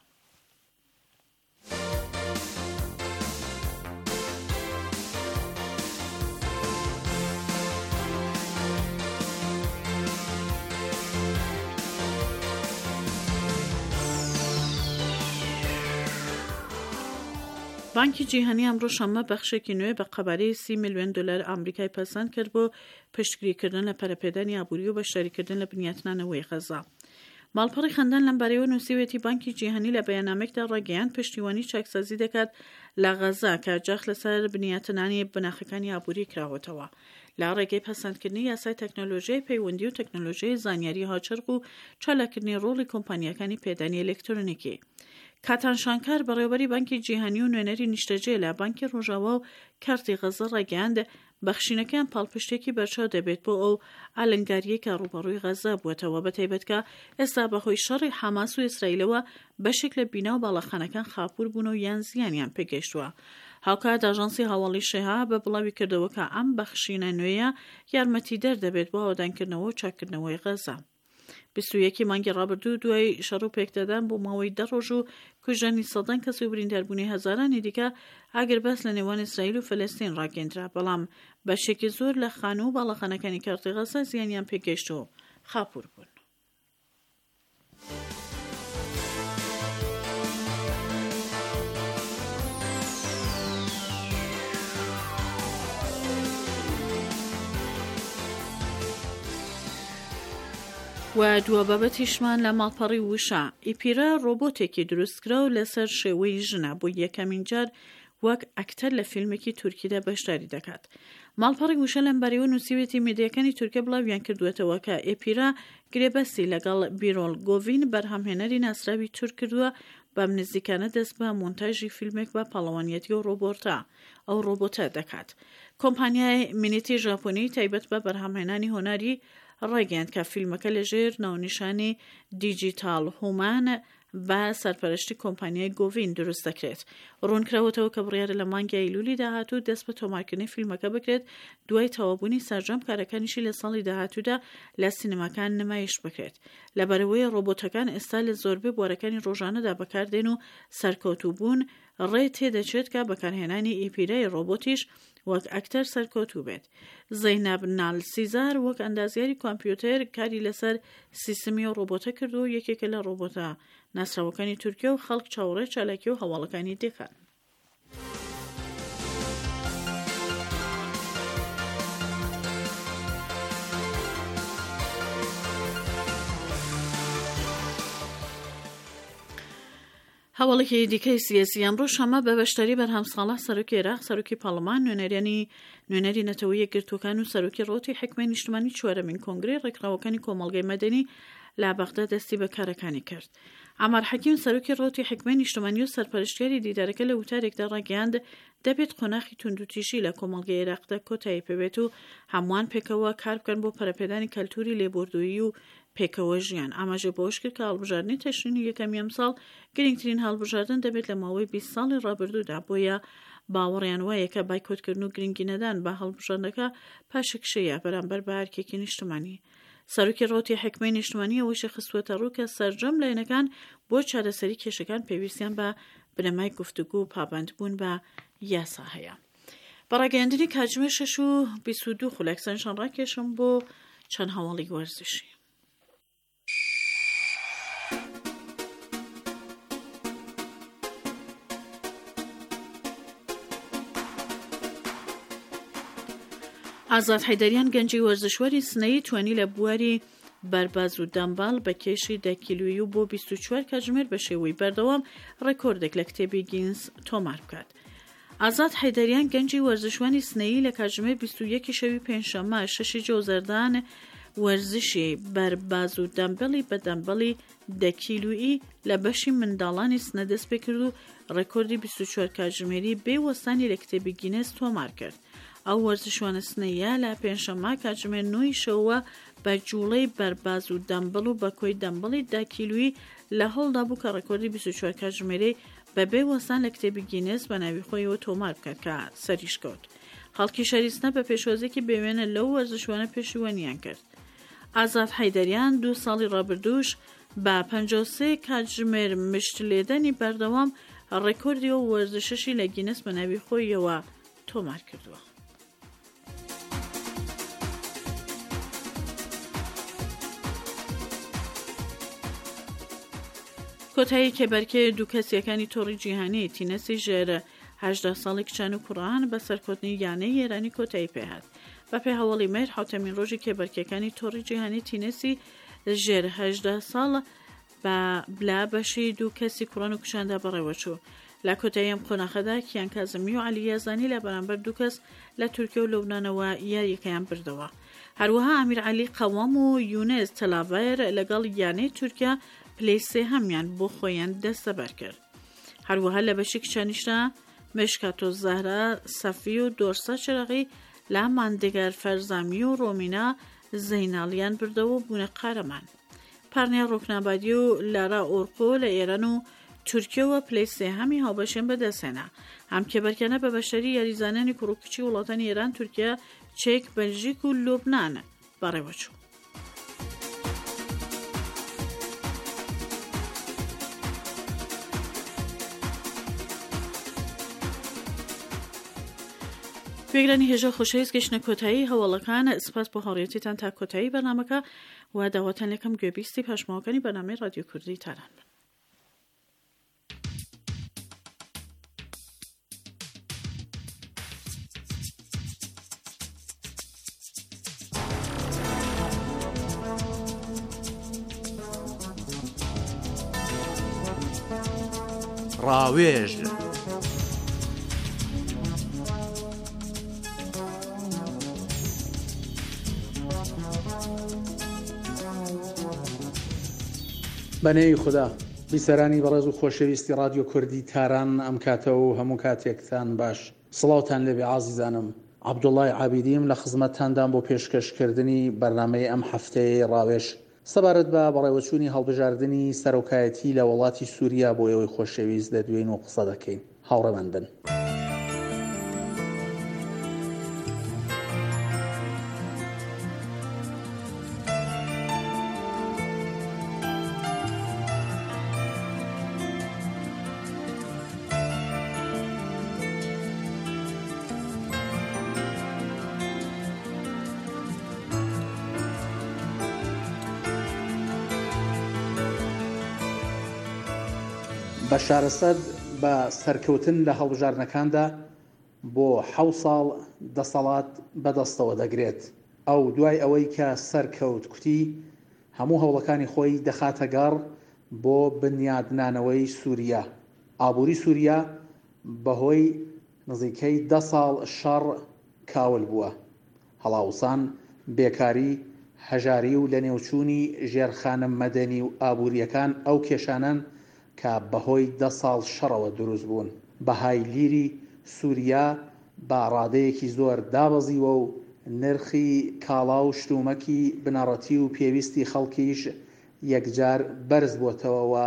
بانکی جیهانی ئەمڕۆ شەممە بەخشێکی نوێ بە قەبارەی سی میلیۆن دلار ئەمریکای پەسەند کرد بۆ پشتگیریکردن لە پەرەپێدانی ئابووری و بەشداریکردن لە بنیاتنانەوەی غەزا. ماڵپەڕی خەندان لەم بارەیەوە نووسیوێتی بانکی جیهانی لە بەیاننامەیەکدا ڕاگەیاند پشتیوانی چاکسازی دەکات لە غەزا کە جەخ لەسەر بنیاتنانی بناخەکانی ئابووری کراوەتەوە. لە ڕێگەی پەسەندکردنی یاسای تەکنۆلۆژیای پەیوەندی و تەکنۆلۆژیای زانیاری هاوچەرخ و چالاکردنی ڕۆڵی کۆمپانیەکانی پێدانی ئەلکترۆنیکی. کاتان شانکار بەڕێوەبەری بانکی جیهانی و نوێنەری نیشتەجێ لە بانکی ڕۆژاوا و کارتی غەزە ڕاگەیاند بەخشینەکان پاڵپشتێکی بەرچاو دەبێت بۆ ئەو ئالنگاریە کە ڕوبەڕووی غەزا بووەتەوە، بەتایبەت کە ئێستا بەهۆی شەڕی حەماس و ئیسرائیلەوە بەشێک لە بینا و باڵەخانەکان خاپوور بوون و یان زیانیان پێگەیشتووە. هاوکات ئاژانسی هەواڵی شێها بە بڵاوی کردەوە کە ئەم بەخشینە نوێیە یارمەتیدەر دەبێت بۆ ئاوادانکردنەوە و چاکردنەوەی غەزا. بیست و یەکی مانگی ڕابردوو دوای شەڕ و پێکدەدان بۆ ماوەی دە ڕۆژ و کوژانی سەدان کەس و برینداربوونی هەزارانی دیکە ئاگر بەس لە نێوان ئیسرائیل و فەلەستین ڕاگەیەندرا، بەڵام بەشێکی زۆر لە خانە و باڵەخانەکانی کارتی غەزا زیانیان پێگەیشت و خاپوور بوون. و دووە بابەتیشمان لە ماڵپەڕی وشە. ئیپیرە ڕۆبۆتێکی دروستکرا و لەسەر شێوەی ژنە بۆ یەکەمین جار وەک ئەکتەر لە فیلمێکی تورکیدا بەشداری دەکات. ماڵپەڕی وشە لەم بارەیەوە نووسیوێتی میدیاکانی تورکیا بڵاویان کردوێتەوە کە ئیپیرە گرێبەستی لەگەڵ بیرۆل گۆڤین بەرهەمهێنەری ناسراوی تورک کردووە بە نزیکانە دەست بە مۆنتاژی فیلمێک بە پاڵەوانیەتی و ڕۆبۆتە ئەو ڕۆبۆتە دەکات. کۆمپانیای مینیتی ژاپۆنی تایبەت بە بەرهەمهێنانی هۆناری ڕاگەیاند کە فیلمەکە لەژێر ناونیشانی دیجیتال هومان بە سەرپەرشتی کۆمپانیای گۆڤین دروست دەکرێت. ڕوونکراوەتەوە کە بڕیارە لە مانگی ئەیلولی داهاتوو دەست بە تۆمارکردنی فیلمەکە بکرێت دوای تەوابوونی سەرجەم کارەکانیشی لە ساڵی داهاتوودا لە سینەماکان نمایش بکرێت. لەبەرەوەی ڕۆبۆتەکان ئێستا لە زۆربەی بوارەکانی ڕۆژانەدا بەکاردێن و سەرکەوتووبوون ڕێ تێدەچێت کە بەکارهێنانی ئیپیرەی ڕۆبۆتیش وەک ئەکتەر سەرکەوتوو بێت. زەینەب نالسیزار وەک ئەندازیاری کۆمپیوتەر کاری لەسەر سیستمی و ڕۆبۆتە کردو و یەکێکە لە ڕۆبۆتە ناسراوەکانی تورکیا و خەڵک چاوەڕێ چالاکی و هەواڵەکانی دەکەن. هەواڵێکی دیکەی سیاسی ئەمڕۆ شەمە بە بەشداری بەرهەم ساڵح سەرۆکی عێراق، سەرۆکی پاڵەمان، نوێنەرانی نوێنەری نەتەوەی یەکگرتووەکان و سەرۆکی ڕۆتی حکومەتی نیشتمانی چوارەمین کۆنگرەی ڕێکخراوەکانی کۆمەڵگەی مەدەنی لە بەغداد دەستی بە کارەکانی کرد. ئامار حەکیم سەرۆکی ڕۆتی حکومەتی نیشتمانی و سەرپەرشتیاری دیدارەکە لە وتارێکدا ڕاگەیاند دەبێت قۆناغی توندوتیژی لە کۆمەڵگەی عێراقدا کۆتایی پێبێت و هەمووان پێکەوە کار بکەن بۆ پەرەپێدانی کەلتوری لێبوردوویی و پێکەوە ژیان ئاماژە بۆش کرد کە هەڵبژاردننی تەشرینی یەکەمی ئەمساڵ گرنگترین هەڵبژاردن دەبێت لە ماوەی بیست ساڵی ڕابردوودا، بۆیە باوەڕیان وایە کە بایکۆتکردن و گرنگی نەدان بە هەڵبژاردنەکە پاشەکشەیە بەرامبەر بە هەرکێکی نیشتمانی. سەرۆکی ڕۆتی حکومەتی نیشتمانی ئەوەی خستووەتە ڕوو کە سەرجەم لایەنەکان بۆ چارەسەری کێشەکان پێویستیان بە بنەمای گفتوگو و پابەندبوون بە یاسا هەیە. بەڕاگەیاندنی کاتژمێر شەش و بیست و دوو خولەکسەنشان ڕاکێشم بۆ چەند هەواڵی وەرزشی. ئازاد حەیدەریان گەنجی وەرزشوەری سنەیی توانی لە بواری بەرباز و دەمبال بە کێشی دە کیلۆیی و بۆ بیست و چوار کاتژمێر بە شێوەی بەردەوام ڕێکۆردێک لە کتێبی گینس تۆمار بکات. ئازاد حەیدەریان گەنجی وەرزشوانی سنەیی لە کاتژمێر بیست و یەکی شەوی پێنجشەممە شەشی جۆزەردان وەرزشی بەرباز و دەمبەڵی بە دەمبەڵی دە کیلۆیی لە بەشی منداڵانی سنە دەست پێ کرد و ڕێکۆردی بیست و چوار کاتژمێری بێ وەستانی لە کتێبی گینس تۆمار کرد. ئەو وەرزشوانە سنەیە لە پێنجشەممە کاتژمێر نۆی شەوە بە جوڵەی بەرباز و دەمبەڵ و بە کۆی دەمبەڵی دا کیلۆیی لە هەڵدا بوو کە ڕێکۆردی بیست و چوار کاتژمێرەی بە بێ وەستان لە کتێبی گینس بە ناوی خۆیەوە تۆمار بکات کە سەریش کەوت. خەڵکی شەریسنە بە پێشوازێکی بێوێنە لەو وەرزشوانە پێشیوانیان کرد. ئازاد حەیدەریان دوو ساڵی ڕابردووش بە پەنجا و سێ کاتژمێر مشت لێدەنی بەردەوام ڕێکۆردی و وەرزشەشی لە گینس بە ناوی خۆیەوە تۆمار کردووە. کۆتایی کێبەرکێ دوو کەسیەکانی تۆڕی جیهانی تینەسی ژێرە هەژدە ساڵی کچان و کوڕان بە سەرکۆتنی یانەی ئێرانی کۆتایی پێهات. بە پێ هەوڵی مێر حوتەمین ڕۆژی کێبەرکێکانی تۆڕی جیهانی تینەسی ژێر هەژدە ساڵ بە بلا بەشی دوو کەسی کوڕان و کچاندا بەڕێوەچوو. لە کۆتایی ئەم قۆناغەدا کیان کازمی و عەلی یازانی لە بەرامبەر دوو کەس لە تورکیا و لەبنانەوە یاریەکەیان بردەوە. هەروەها ئەمیر عەلی قەوام و یونس تەلابەر لەگەڵ یانەی تورکیا پلەی سێ هەمیان بۆ خۆیان دەستەبەر کرد. هەروەها لە بەشی کچانیشدا مشکات و زەهرا سەفی و دۆرسە چرەغی لە ماندگار فەرزامی و ڕۆمینا زەیناڵیان بردەوە بوونە قارەمان. پارنیا ڕۆکنابادی و لارا ئۆرقۆ لە ئێران و تورکیەوە پلەی سێ هەمی هاوبەشێن بەدەستهێنا. ئەم کێبەرکانە بە بەشەری یاریزانانی کوڕوکچی وڵاتانی ئێران، تورکیا، چێک، بەلژیک و لۆبنان بەڕێوەچوو. گوێگرانی هێژە خۆشەویست گەشتنە کۆتایی هەواڵەکان سپاس بۆ هاوڕێتیتان تا کۆتایی بەرنامەکە و داواتان لەکەم گوێبیستی پاشماوەکانی بەنامەی رادیۆ کوردی تاران بن. ڕاوێژ بەنێوی خوددا بیسەرانی بەڕێز و خۆشەویستی رادیۆ کوردی تاران ئەم کاتە و هەموو کاتێکتان باش. سڵاوتان لەبێ عازیزانم. عەبدوڵڵای عابیدیم لە خزمەتتاندان بۆ پێشکەشکردنی بەرنامەی ئەم هەفتەیە ڕاوێژ سەبارەت بە بەڕێوەچوونی هەڵبژاردننی سەرۆکایەتی لە وڵاتی سووریا بۆ ئێوەی خۆشەویست دەدوێن و قسە دەکەین. هاوڕێمەندن. بە شارەسەد بە سەرکەوتن لە هەڵبژاردنەکاندا بۆ حەوت ساڵ دەسەڵات بەدەستەوە دەگرێت. ئەو دوای ئەوەی کە سەرکەوت کوتی هەموو هەوڵەکانی خۆی دەخاتە گەڕ بۆ بنیادنانەوەی سووریا. ئابووری سووریا بەهۆی نزیکەی دە ساڵ شەڕ کاول بووە. هەڵاوسان، بێکاری، هەژاری و لە نێوچوونی ژێرخانە مەدەنی و ئابووریەکان ئەو کێشانن کە بەهۆی دە ساڵ شەڕەوە دروست بوون. بەهای لیری سووریا با ڕادەیەکی زۆر دابەزیوە و نرخی کاڵا و شتومەکی بنەڕەتی و پێویستی خەڵکیش یەکجار بەرز بۆتەوە و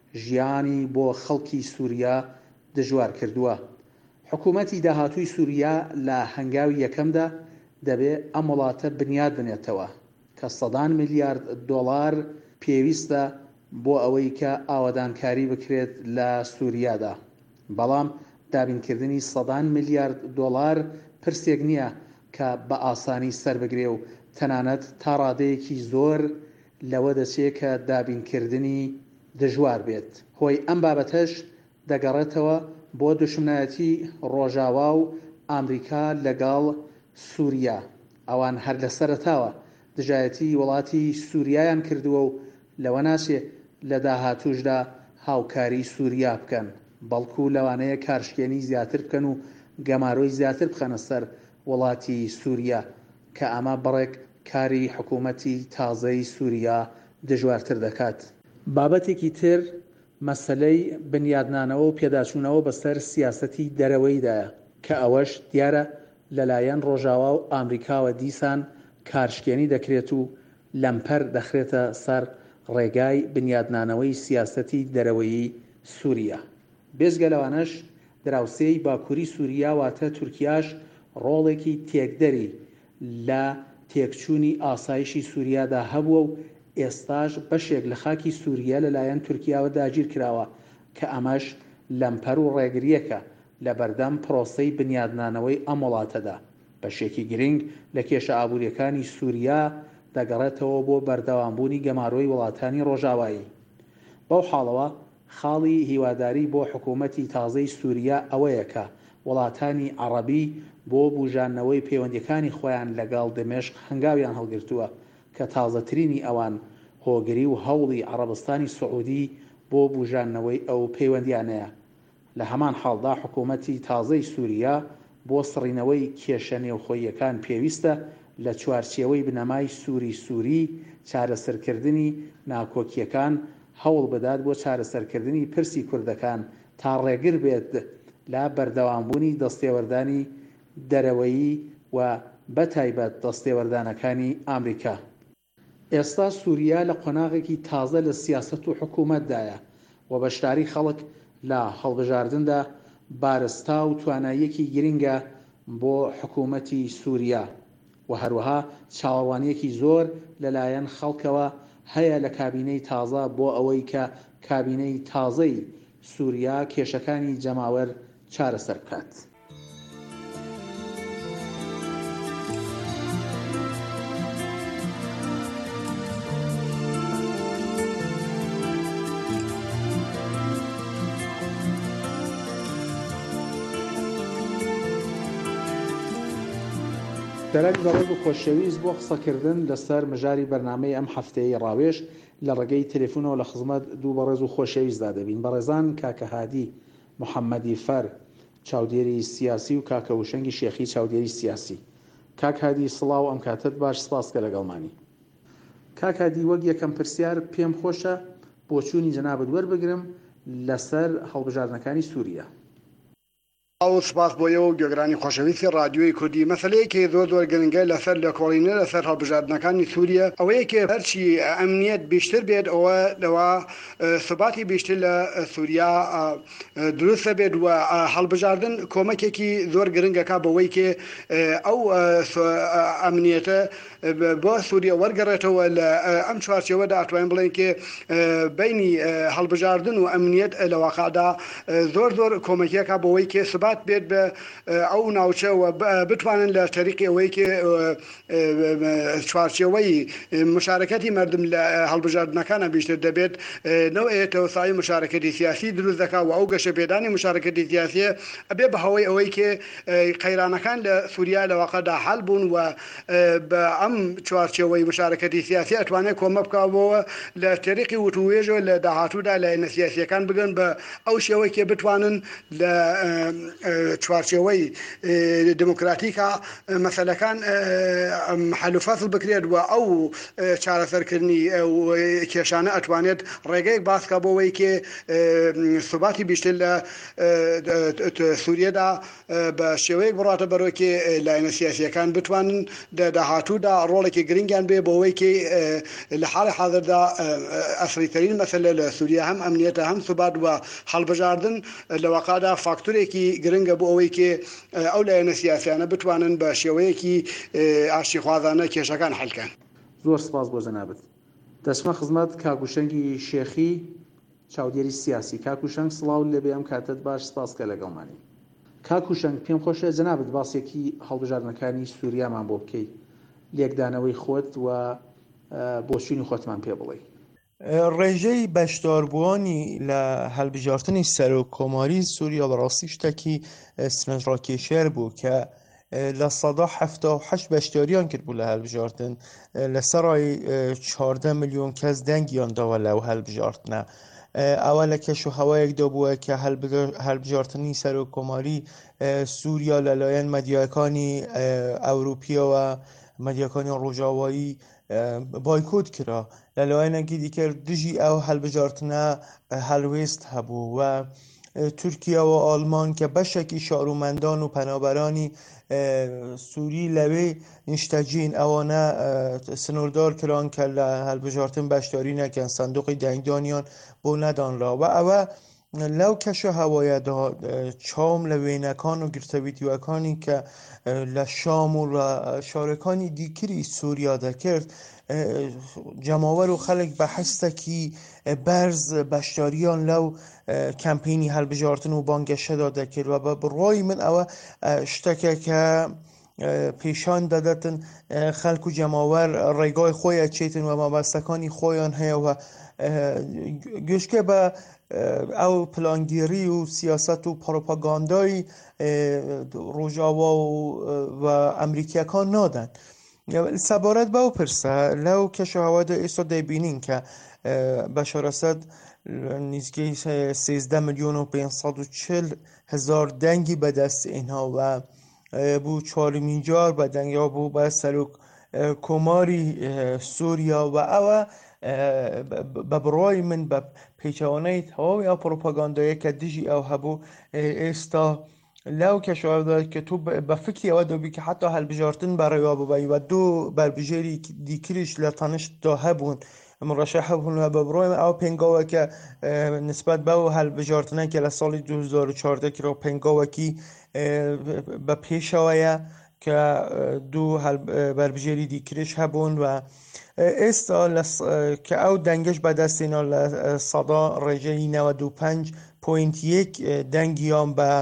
ژیانی بۆ خەڵکی سووریا دژوار کردووە. حکوومەتی داهاتووی سووریا لە هەنگاوی یەکەمدا دەبێت ئەم وڵاتە بنیاد بنێتەوە کە سەدان میلیارد دۆڵار پێویستە بۆ ئەوەی کە ئاوەدانکاری بکرێت لە سووریادا. بەڵام دابینکردنی سەدان میلیارد دۆڵار پرسێک نییە کە بە ئاسانی سەربگرێ و تەنانەت تا ڕادەیەکی زۆر لەوە دەچێت کە دابینکردنی دژوار بێت. هۆی ئەم بابەتەش دەگەڕێتەوە بۆ دوشمنایەتی ڕۆژاوا و ئامریکا لەگەڵ سووریا. ئەوان هەر لە سەرەتاوە دژایەتی وڵاتی سووریایان کردووە و لەوە ناچێت لە داهاتووشدا هاوکاری سووریا بکەن، بەڵکو لەوانەیە کارشکێنی زیاتر بکەن و گەمارۆی زیاتر بخەنە سەر وڵاتی سووریا کە ئەمە بەڕێک کاری حکوومەتی تازەی سووریا دژوارتر دەکات. بابەتێکی تر مەسەلەی بنیادنانەوە و پێداچوونەوە بەسەر سیاسەتی دەرەوەیدایە کە ئەوەش دیارە لەلایەن ڕۆژاوا و ئامریکاوە دیسان کارشکێنی دەکرێت و لەمپەر دەخرێتە سەر ڕێگای بنیادنانەوەی سیاسەتی دەرەوەیی سووریا. بێزگە لەوانەش دراوسێی باکووری سووریا واتە تورکیاش ڕۆڵێکی تێکدەری لە تێکچوونی ئاسایشی سووریادا هەبووە و ئێستاش بەشێک لە خاکی سووریا لەلایەن تورکیاوە داگیر کراوە کە ئەمەش لەمپەر و ڕێگریەکە لە بەردەم پرۆسەی بنیادنانەوەی ئەم وڵاتەدا. بەشێکی گرنگ لە کێشە ئابوووریەکانی سووریا دەگەڕێتەوە بۆ بەردەوامبوونی گەمارۆی وڵاتانی ڕۆژاوایی. بەو حاڵەوە خاڵی هیواداری بۆ حکوومەتی تازەی سووریا ئەوەیە کە وڵاتانی عەرەبی بۆ بوژانەوەی پەیوەندیەکانی خۆیان لەگەڵ دمێشق هەنگاویان هەڵگرتووە کە تازەترینی ئەوان هۆگری و هەوڵی عەرەبستانی سوعودی بۆ بوژانەوەی ئەو پەیوەندیانەیە. لە هەمان حاڵدا حکوومەتی تازەی سووریا بۆ سڕینەوەی کێشە نێوخۆییەکان پێویستە لە چوارچێوەی بنەمای سووری سووری چارەسەرکردنی ناکۆکیەکان هەوڵ بدات بۆ چارەسەرکردنی پرسی کوردەکان تا ڕێگر بێت لە بەردەوامبوونی دەستێوەردانی دەرەوەیی و بەتایبەت دەستێوەردانەکانی ئامریکا. ئێستا سووریا لە قۆناغێکی تازە لە سیاسەت و حکوومەتدایە و بەشداری خەڵک لە هەڵبژاردندا بارستا و تواناییەکی گرنگە بۆ حکوومەتی سووریا و هەروەها چاوەڕوانیەکی زۆر لەلایەن خەڵکەوە هەیە لە کابینەی تازە بۆ ئەوەی کە کابینەی تازەی سووریا کێشەکانی جەماوەر چارەسەر بکات. دەرەنگ بەڕێز و خۆشەویست بۆ قسەکردن لەسەر مژاری بەرنامەی ئەم هەفتەیە ڕاوێژ لە ڕێگەی تەلێفۆنەوە لە خزمەت دوو بەڕێز و خۆشەویستدا دەبین. بەڕێزان کاکە هادی محەممەدی فەر چاودێری سیاسی و کاکە وشەنگی شێخی چاودێری سیاسی. کاک هادی سڵاو ئەم کاتت باش، سپاسکە لەگەڵمانی. کاک هادی وەک یەکەم پرسیار پێم خۆشە بۆ چوونی جەنابەت وەربگرم لەسەر هەڵبژاردنەکانی سووریا. ئەو سپاس بۆ ئێوە و گوێگرانی خۆشەویستی ڕادیۆی کوردی. مەسەلەیەکی زۆر زۆر گرنگە لەسەر لە کۆڵینە لەسەر هەڵبژاردنەکانی سووریا ئەوەیە کە هەرچی ئەمنیەت بیشتر بێت ئەوە لەوە ثباتی بیشتر لە سووریا دروستە بێت و هەڵبژاردن کۆمەکێکی زۆر گرنگەکە بەوەی کە ئەو ئەمنیەتە بۆ سووریا وەرگەڕێتەوە لە ئەم چوارچێوەدا ئەتوانین بڵێن کە بینی هەڵبژاردن و ئەمنیەت لە واقعدا زۆر زۆر کۆمەکیەکە بەوەی کە ثبات بێت بە ئەو ناوچەوە بتوانن لە تەریقی ئەوەی کە چوارچێوەی مشارەکەتی مردم لە هەڵبژاردنەکانە بیشتر دەبێت نەوەیەتەوە سای مشارەکەتی سیاسی دروست دەکات و ئەو گەشە پێدانی مشارەکەتی سیاسیە ئەبێ بە هەوەی ئەوەی کە قەیرانەکان لە سووریا لە واقعدا حەل بوون و بە ئەم چوارچێوەی مشارەکەتی سیاسی ئەتوانێت کۆمە بکەوەوە لە تەریقی وتوێژە لە داهاتوودا لایەنە سیاسیەکان بگەن بە ئەو شێوەی کە بتوانن لە چوارچێوەی دموکراتیکە مەسەلەکان حەل و فەسڵ بکرێت و ئەو چارەسەرکردنی کێشانە ئەتوانێت ڕێگەیەک باسکە بۆەوەی کێ سوباتی بیشتر لە سووریەدا بە شێوەیەک بڕاتە بەرۆکێ لایەنە سیاسیەکان بتوانن داهاتوودا ڕۆڵێکی گرنگیان بێ بۆەوەی کێ لە حاڵی حاضردا ئەسریترین مەسەلە لە سووریا هەم ئەمنیەتە هەم سوبات وە هەڵبژاردن لە وەقادا فاکتورێکی گرنگە بۆ ئەوەی کێ ئەو لایەنە سیاسیانە بتوانن بە شێوەیەکی ئاشتیخوازانە کێشەکان حەلکەن. زۆر سپاس بۆ جەنابەت. دەچمە خزمەت کاکوشەنگی شێخی چاودێری سیاسی. کاکوشەنگ سڵاو لەبێ ئەم کاتت باش سپاسکە لەگەڵمانی. کاکوشەنگ پێم خۆشە جەنابەت باسێکی هەڵبژاردنەکانی سووریامان بۆ بکەی، لێکدانەوەی خۆت و بۆچوونی خۆتمان پێ بڵێ. ڕێژەی بەشداربووانی لە هەڵبژاردنی سەر و کۆماری سووریا بەڕاستی شتێکی سنجڕاکێشێر بوو کە لە سەدا حەفتا و حەشت بەشداریان کرد بوو لە هەڵبژاردن لە سەرای چواردە ملیۆن کەس دەنگیان داوە لەو هەڵبژاردنە. ئەوە لە کەش و هەوایەکدا بووە کە هەڵبژاردنی سەر و کۆماری سووریا لەلایەن مەدیاکانی ئەوروپیەوە مەدیاکانی ڕۆژاوایی بایکۆت کرا. لەلایەنێکی دیکە دژی ئەو هەڵبژاردنە هەڵوێست هەبوو و تورکیا و ئالمان کە بەشێکی شارومەندان و پەنابەرانی سووری لەوێ نیشتەجین ئەوانە سنووردار کران کە لە هەڵبژاردن بەشداری نەکەن، سندوقی دەنگدانیان بۆ نەدانرا و ئەوە لەو کەشە هەوایەدا چاوم لە وێنەکان و گرتەویدیوەکانی کە لە شام و لە شارەکانی دیکری سووریا دەکرد جەماوەر و خەڵک بە حەستێکی بەرز بەشداریان لەو کەمپینی هەڵبژاردن و بانگەشەدا دەکرد و بە بڕوای من ئەوە شتێکە کە پیشان دەدەتن خەڵک و جەماوەر ڕێگای خۆیان چێتن و مەبەستەکانی خۆیان هەیە و گوشکە بە ئەو پلانگیری و سیاست و پروپاگاندای ڕۆژاوا و ئەمریکیەکان نادەن. سەبارەت بەو پرسە لەو کەشەهەوادا ئێستا دەیبینین کە بەشار ئەسەد نزیکەی سێزدە ملیۆن و پێنج و چل هزار دەنگی بەدەست ئێنا و بوو چوارمین جار بە دەنگیا بوو بە سەرۆک کۆماری سووریا و ئەوە بە بڕوای من بە پێچەوانەی تەواوی ئەو پرۆپاگاندایە کە دژی ئەو هەبوو ئێستا لەو کەشواردا کە تو بە فکری ئەوە دەبی کە حتا هەڵبژاردن بەڕێوا ببایی و دوو بەربژێری دیکریش لە تەنیشتدا هەبوون مڕەشە هەبوون و بە بڕۆی ئەو پێنگاوەکە نسبەت بەو هەڵبژاردنە کە لە ساڵی دوو هەزار و چواردە کرا پێنگاوەکی بە پێشەوەیە کە دوو بەربژێری دیکریش هەبوون و ئێستا کە ئەو دەنگش بەدەستێنا لە سەدا ڕێژەی نەوەد و پێنج پۆینت یەک دەنگیان بە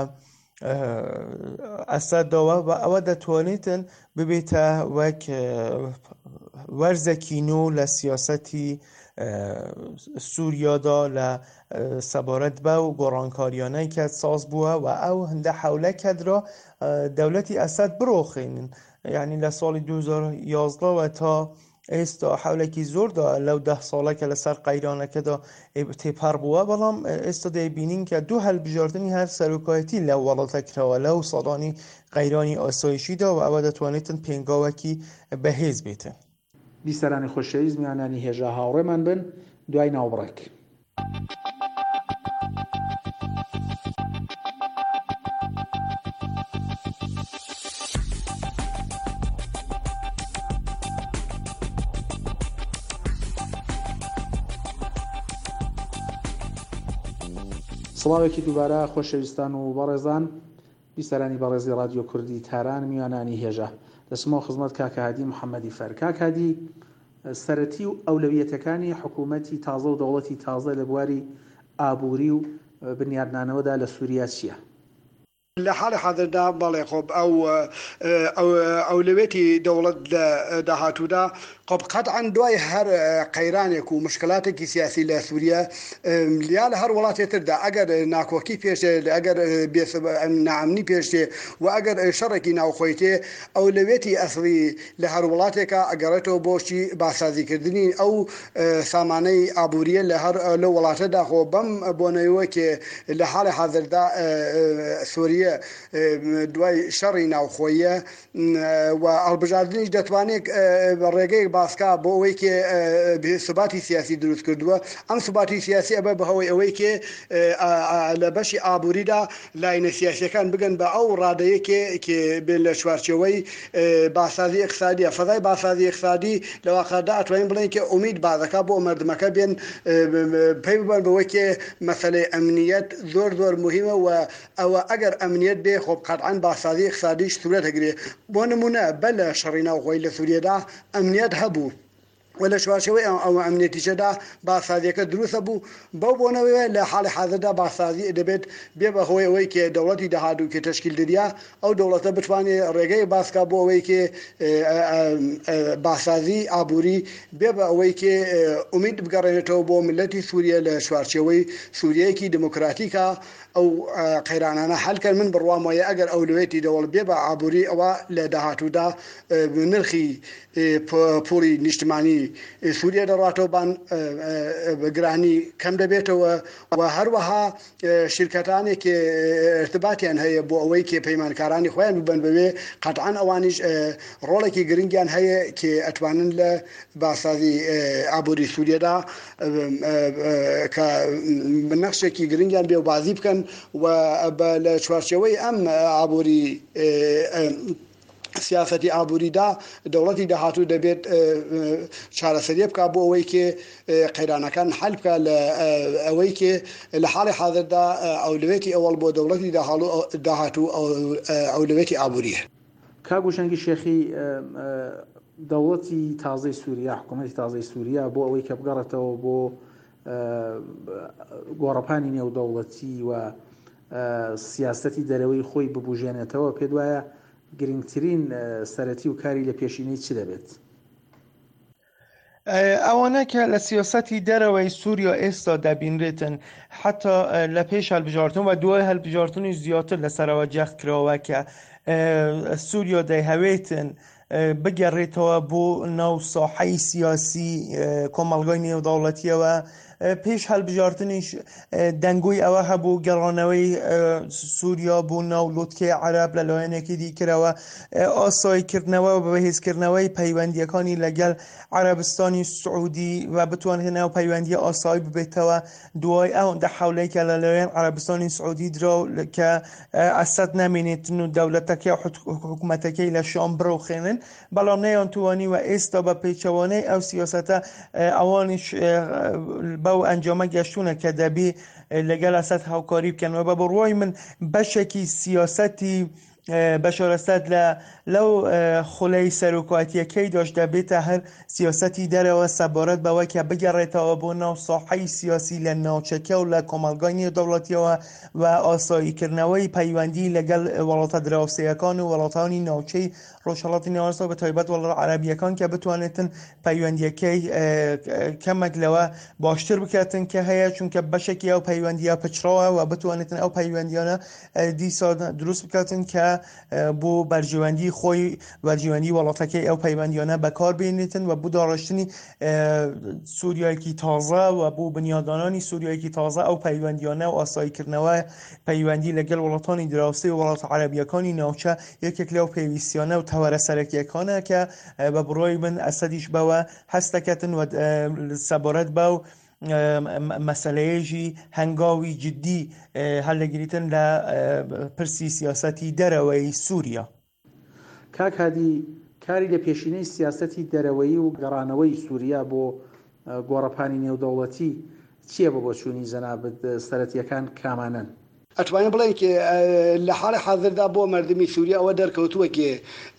ئەسەدەوە و ئەوە دەتوانێتن ببێتە وەک وەرزێکی نو لە سیاسەتی سووریادا لە سەبارەت بە و گۆڕانکاریانەی کە ساز بووە و ئەو هەندە حەولەکەدرا دەوڵەتی ئەسەد بڕۆخێنن یعنی لە ساڵی دوو هەزار و یازدەوە تا ئێستا حەولێکی زۆردا لەو ده ساڵەکە لەسەر قەیرانەکەدا تێپەڕ بووە بەڵام ئێستا دەیبینین کە دوو هەڵبژاردننی هەر سەرۆکایەتی لەو وڵاتەکراوە لەو سەدانی قەیرانی ئاسایشیدا و ئەوە دەتوانێتن پێنگاوەکی بەهێز بێتن. بیسەرانی خۆشەویست میوانانی هێژا هاوڕێمان بن دوای ناوبڕێک. سڵاوێکی دووبارە خۆشەویستان و بەڕێزان بیسەرانی بەڕێزی رادیۆ کوردی تاران میوانانی هێژە دەچمەوە خزمەت کاکە هادی محەممەدی فەر. کاکە هادی سەرەتی و ئەولەویەتەکانی حکوومەتی تازە و دەوڵەتی تازە لە بواری ئابووری و بنیادنانەوەدا لە سووریا چییە؟ لە حاڵی حاضردا بەڵێ خۆب ئەو ئەولەوێتی دەوڵەت لە داهاتوودا خۆب قەتعەن دوای هەر قەیرانێک و مشکلاتێکی سیاسی لە سووریا لیا لە هەر وڵاتێتردا ئەگەر ناکۆکی پێشێ ئەگەر نائەمنی پێشتێ و ئەگەر شەڕێکی ناوخۆیتێ ئەولەوێتی ئەسڵی لە هەر وڵاتێکە ئەگەڕێتەوە بۆشی باسازیکردنی ئەو سامانەی ئابووریە لە هەر لە وڵاتەدا خۆ بەم بۆنەوەکێ لە حاڵی حاضردا سووریا سووریا دوای شەڕی ناوخۆیە و هەڵبژاردنیش دەتوانێت ڕێگەیەک باسکا بۆ ئەوەی کە سوباتی سیاسی دروست کردووە. ئەم سوباتی سیاسی ئەبە بەهەوەی ئەوەی کە لە بەشی ئابووریدا لاینە سیاسیەکان بگەن بە ئەو ڕادەیەکێ کە لە چوارچێوەی باسازی اقتصادیە فەزای باسازی اقتصادی لەواقعدا ئەتوانین بڵێن کە ئومید بازەکە بۆ مردمەکە بێن پێی ببەن بەوەی کە مەسەلەی ئەمنیەت زۆر زۆر مهمە و ئەوە ئەگەر ئەمنیەت بێ خۆ قەتعاً باسازی اقتصادیش سوورەت هەگرێ. بۆ نمونە بە لە شەڕی ناوخۆی لە سووریەدا ئەمنیەت هەبوو و لە چوارچێوەی ئەو ئەمنیەتیشەدا باسازیەکە دروستە بوو. بەو بۆنەوەی لە حاڵی حاضردا باسازی دەبێت بێ بەهۆی ئەوەی کە دەوڵەتی داهاتوو کە تەشکیل دەدیا ئەو دەوڵەتە بتوانێت ڕێگەی باسکا بۆ ئەوەی کە باسازی ئابووری بێ بە ئەوەی کە ئومید بگەڕێنێتەوە بۆ ملەتی سووریە لە چوارچێوەی سووریەیەکی دموکراتیکە ئەو قەیرانانە هەلکەن. من بڕوام وایە ئەگەر ئەولوێتی دەوڵ بێ بە ئابووری ئەوە لە داهاتوودا نرخی پوڵی نیشتمانی سووریا دەڕاتەوە بان گرانی کەم دەبێتەوە و هەروەها شرکەتانێک ارتباتیان هەیە بۆ ئەوەی کە پەیمانکارانی خۆیان ببن بوێ قەتعاً ئەوانیش ڕۆڵێکی گرنگیان هەیە کە ئەتوانن لە باسازی ئابووری سووریەدا کە نەخشێکی گرنگیان بێ و بازی بکەن و لە چوارچێوەی ئەم ئابووری سیاسەتی ئابووریدا دەوڵەتی داهاتوو دەبێت چارەسەریە بکە بۆ ئەوەی کە قەیرانەکان حەل بکە لە ئەوەی کە لە حاڵی حاضردا ئەولوێتی ئەوەڵ بۆ دەوڵەتی داهاتوو ئەولوێتی ئابووریە. کاگوشەنگی شێخی دەوڵەتی تازەی سووریا حکوومەتی تازەی سووریا بۆ ئەوەی کە بگەڕێتەوە بۆ گۆڕەپانی نێودەوڵەتی و سیاسەتی دەرەوەی خۆی ببوژێنێتەوە پێ وایە گرنگترین سەرەتی و کاری لە پێشینەی چ دەبێت؟ ئەوانە کە لە سیاسەتی دەرەوەی سووریا ئێستا دەبینرێتن حتا لە پێش هەڵبژاردن و دوای هەڵبژاردنی زیاتر لەسەرەوە جەخت کراوە کە سووریا دەیهەوێتن بگەڕێتەوە بۆ ناو ساحەی سیاسی کۆمەڵگای نێودەوڵەتیەوە. پێش هەڵبژاردنیش دەنگۆی ئەوە هەبوو گەڕانەوەی سووریا بۆ ناو لوتکەی عەرەب لە لایەنێکی دیکەرەوە ئاساییکردنەوە و بەهێزکردنەوەی پەیوەندیەکانی لەگەڵ عەرەبستانی سعودی و بتوانێت ناو پەیوەندی ئاسایی ببێتەوە دوای ئەوەندە حەولەی کە لەلایەن عەرەبستانی سعودی درا کە ئەسەد نامێنێتن و دەوڵەتەکەی حکوومەتەکەی لە شام بڕۆخێنن بەڵام نەیانتوانی و ئێستا بە پێچەوانەی ئەو سیاسەتە ئەوانیش بەو ئەنجامە گەشتونە کە دەبێ لەگەڵ ئەسەد هاوکاری بکەنەوە بە بڕوای من بەشێکی سیاسەتی بەشار ئەسەد لە لەو خولەی سەرۆکاتیەکەی داشت دەبێتە هەر سیاسەتی دەرەوە سەبارەت بەوە کە بگەڕێتەوە بۆ ناو ساحەی سیاسی لە ناوچەکە و لە کۆمەڵگای نێودەوڵەتیەوە و ئاساییکردنەوەی پەیوەندی لەگەڵ وڵاتە دراوسێیەکان و وڵاتانی ناوچەی ڕۆژهەڵاتی نێوەڕاستە بە تایبەت وڵات عەرەبیەکان کە بتوانێتن پەیوەندیەکەی کەمێک لەوە باشتر بکاتن کە هەیە چونکە بەشێکی ئەو پەیوەندیە پچڕەوە و بتوانێتن ئەو پەیوەندیانە دیسا دروست بکاتن کە بۆ بەرژەوەندی خۆی بەرژەوەندی وڵاتەکەی ئەو پەیوەندیانە بەکار بێنێتن و بۆ داڕشتنی سووریایەکی تازە و بۆ بنیادانانی سووریایەکی تازە ئەو پەیوەندیانە و ئاساییکردنەوە پەیوەندی لەگەڵ وڵاتانی دراوسێ و وڵات عەرەبیەکانی ناوچە یەکێک لەو پێویستیانە و تەوەرە سەرەکیەکانە کە بە بڕۆی من ئەسەدیش بەوە هەست دەکەتن و سەبارەت بە و مەسەلەیەژی هەنگاوی جددی هەڵدەگریتن لە پرسی سیاسەتی دەرەوەی سووریا. کاک هادی کاری لە پێشینەی سیاسەتی دەرەوەی و گەڕانەوەی سووریا بۆ گۆڕەپانی نێودەوڵەتی چییە بۆ بۆچوونی جەنابەت سەرەتیەکان کامانن؟ ئەتوانین بڵێن کە لە حاڵی حاضردا بۆ مردمی سووریا ئەوە دەرکەوتووە کە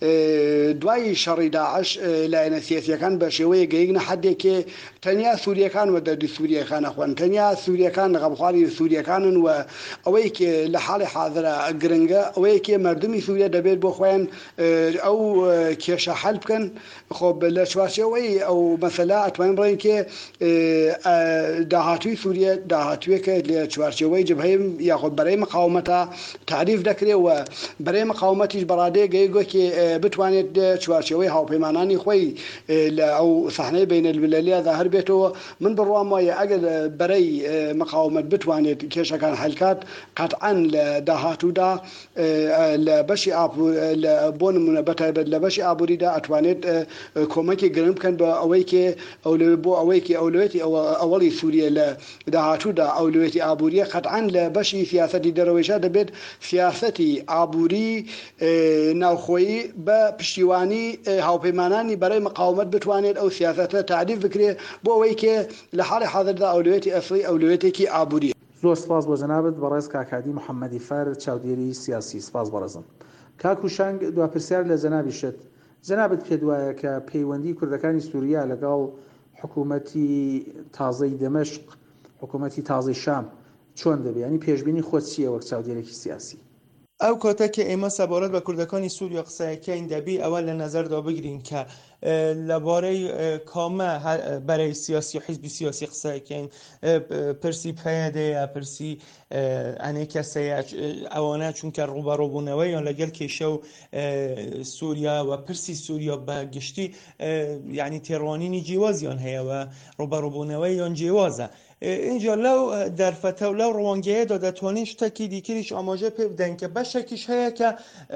دوای شەڕی داعش لایەنە سیاسیەکان بە شێوەیە گەیشتنە حەدێکێ تەنیا سووریەکان و دەردی سووریەکان نەخوان تەنیا سووریەکان غەمخواری سووریەکانن و ئەوەی کە لە حاڵی حاضرە گرنگە ئەوەیە کە مردمی سووریا دەبێت بۆ خۆیان ئەو کێشە حەل بکەن. خۆ لە چوارچێوەی ئەو مەسەلە ئەتوانین بڵێن کە داهاتووی سووریا داهاتوویەکە لە چوارچێوەی جبهەی یاخۆ بەرەی بەرەی مقاومەتە تعریف دەکرێت و بەرەی مقاومەتیش بەڕادەیە گەیگۆکی بتوانێت چوارچێوەی هاوپەیمانانی خۆی لە ئەو سەحنەی بینەلملەلیەدا هەر بێتەوە. من بڕوام وایە ئەگەر بەرەی مقاومەت بتوانێت کێشەکان هەلکات قەتعەن لە داهاتوودا لە بەشی بۆ نمونە بەتایبەت لە بەشی ئابووریدا ئەتوانێت کۆمەکی گرنگ بکەن بە ئەوەی کێ بۆ ئەوەی کێ ئەولوێتی ئەوەڵی سووریە لە داهاتوودا ئەولوێتی ئابووریە قەتعەن لە بەشی سیاسەتی دەرەوەیشا دەبێت سیاسەتی ئابووری ناوخۆیی بە پشتیوانی هاوپەیمانانی بەرەی مقاومەت بتوانێت ئەو سیاسەتە تعریف بکرێت بۆ ئەوەی کێ لە حاڵی حاضردا ئەولوێتی ئەسڵی ئەولوێتێکی ئابووریە. زۆر سپاس بۆ جەنابەت بەڕێز کاکادی محەممەدی فەر چاودێری سیاسی. سپاس بەڕێزم. کاک و شانگ دواپرسیار لە جەنابی شت جەنابەت پێ وایە کە پەیوەندی کوردەکانی سووریا لەگەڵ حکوومەتی تازەی دەمەشق حکوومەتی تازەی شام چۆن دەبێت؟ ینی پێشبینی خۆت چییە وەک چاودێرێکی سیاسی؟ ئەو کۆتە کە ئێمە سەبارەت بە کوردەکانی سووریا قسەیەکەین دەبی ئەوە لە نەزەردا بگرین کە لەبارەی کامە بەرەی سیاسی و حیزبی سیاسی قسەیەکەین پرسی پەیەدەیە پرسی ئەنێ کەسەیە ئەوانە چونکە ڕوبەڕۆبوونەوەیان لەگەڵ کێشە و سووریا و پرسی سووریا بە گشتی یعنی تێڕوانینی جیوازیان هەیەوە ڕوبەڕۆبوونەوەی یان جیوازە. اینجا لەو دەرفەتە و لەو ڕوانگەیەدا دەتوانین شتێکی دیکەریش ئاماژە پێ بدەین کە بەشێکیش هەیە کە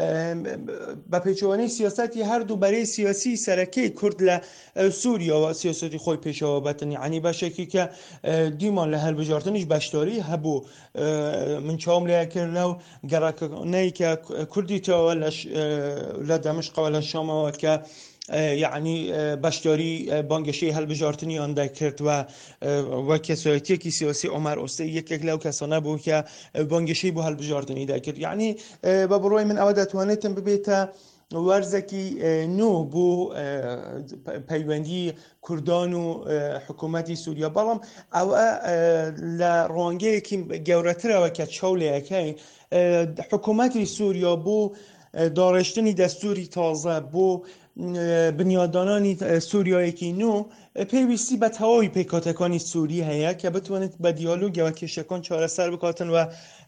بە پێچەوانەی سیاسەتی هەردوو بەرەی سیاسی سەرەکەی کورد لە سووریاوە سیاسەتی خۆی پێشەوە بەتن عنی بەشێکی کە دیمان لە هەڵبژاردنیش بەشداری هەبوو. من چاوم لێ کرد لەو گەڕاکەی کە کوردی تەوە لە دەمشقەوە لە شامەوە کە یعنی بەشداری بانگەشەی هەڵبژاردنیان دەکرد و وە کەسایەتیەکی سیاسی عومەر ئۆستەی یەکێک لەو کەسانە بوو کە بانگەشەی بۆ هەڵبژاردنی دەکرد. یعنی بە بڕۆی من ئەوە دەتوانێتم ببێتە وەرزێکی نو بوو پەیوەندی کوردان و حکوومەتی سووریا. بەڵام ئەوە لە ڕوانگەیەکی گەورەترەوە کە چاولەکەی حکوومەتی سووریا بوو داڕێشتنی دەستوری تازە بۆ بنیادانانی سووریایەکی نو پێویستی بە تەواوی پێکاتەکانی سووری هەیە کە بتوانێت بە دیالۆگەوە کێشەکان چارەسەر بکاتن و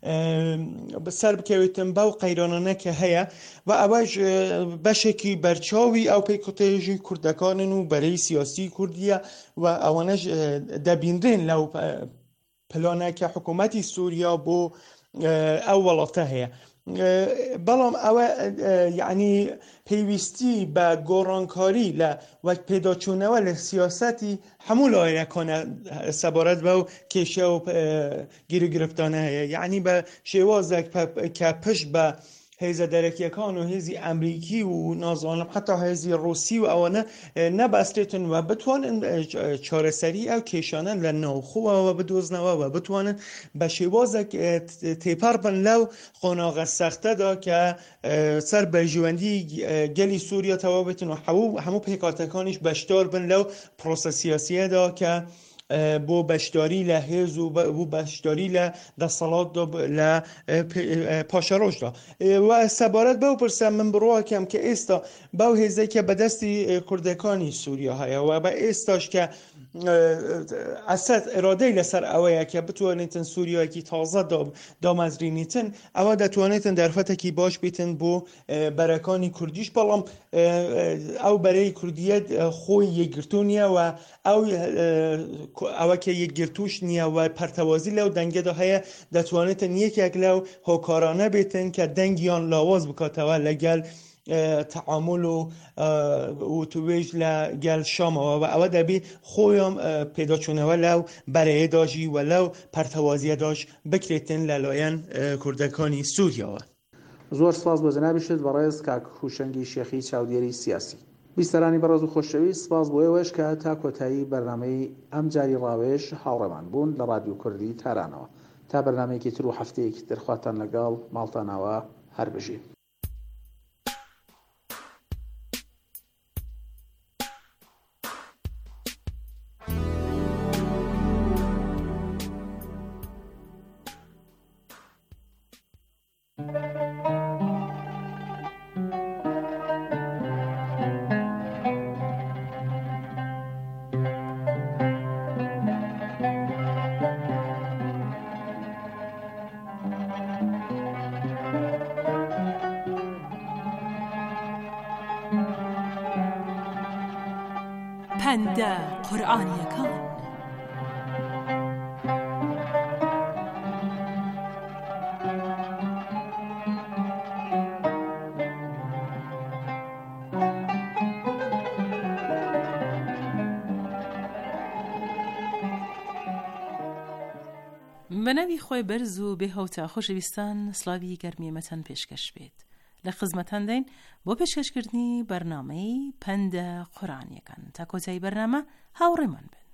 سەر بکەوێتن بەو قەیرانانە کە هەیە و ئەوەش بەشێکی بەرچاوی ئەو پێکاتێژی کوردەکانن و بەرەی سیاسی کوردیە و ئەوانەش دەبیندرێن لەو پلانە کە حکوومەتی سووریا بۆ ئەو وڵاتە هەیە. بەڵام ئەوە یعنی پێویستی بە گۆڕانکاری لە وەک پێداچوونەوە لە سیاسەتی هەموو لایەکانە سەبارەت بە و کێشە و گیرگرفتانە هەیە. یعنی بە شێوازێک کە پشت بە هێزە دەرەکیەکان و هێزی ئەمریکی و نازانم حتا هێزی ڕووسی و ئەوەنە نەبەستێتن و بتوانن چارەسەری ئەو کێشانە لە ناوخۆەوە بدۆزنەوە و بتوانن بە شێوازێک تێپەڕ بن لەو قۆناغە سەختەدا کە سەر بەژوەندی گەلی سووریاتەوە بێتن و هەموو پێکاتەکانیش بەشدار بن لەو پرۆسە سیاسیەدا کە بۆ بەشداری لە هێز و بۆ بەشداری لە دەسەڵاتدا لە پاشەڕۆژدا. و سەبارەت بەو پرسە من بڕواکەم کە ئێستا بەو هێزەی کە بەدەستی کوردەکانی سووریا هەیە و بە ئێستاش کە ئەسەد ئێرادەی لەسەر ئەوەیە کە بتوانێتن سووریایەکی تازە دامەزرێنیتن ئەوە دەتوانێتن دەرفەتێکی باش بێتن بۆ بەرەکانی کوردیش. بەڵام ئەو بەرەی کوردیەت خۆی یەکگرتو نییە و ئەو ئەوە کە یەکگرتوش نییە و پەرتەوازی لەو دەنگەدا هەیە دەتوانێتن یەکێک لەو هۆکارانە بێتن کە دەنگیان لاواز بکاتەوە لەگەڵ تعامل و توێژ لە گەل شامەوە و ئەوە دەبێت خۆیان پێداچوونەوە لەو بەرەیەداژی و لەو پەرتەوازیەداش بکرێتن لەلایەن کوردەکانی سووریاوە. زۆر سپاس بۆ جەنابیشت بەڕێز کاک هوشەنگی شێخی چاودێری سیاسی. بیستەرانی بەڕێز و خۆشەویست سپاس بۆ ئێوەش کە تا کۆتایی بەرنامەی ئەم جاری ڕاوێژ هاوڕێمان بوون لە ڕادیۆ کوردی تارانەوە. تا بەرنامەیەکی تر و هەفتەیەکی دەرخواتان لەگەڵ ماڵتانەوە هەر بژین. پەندە قورئانیەکان. بەناوی خۆی بەرز و بێهەوتە خۆشەویستان، سڵاوی گەرمیێمەتان پێشکەش بێت. لە خزمەتان دەین بۆ پێشکەشکردنی بەرنامەی پەندە قورئانیەکان. تا کۆتایی بەرنامە هاوڕێمان بن.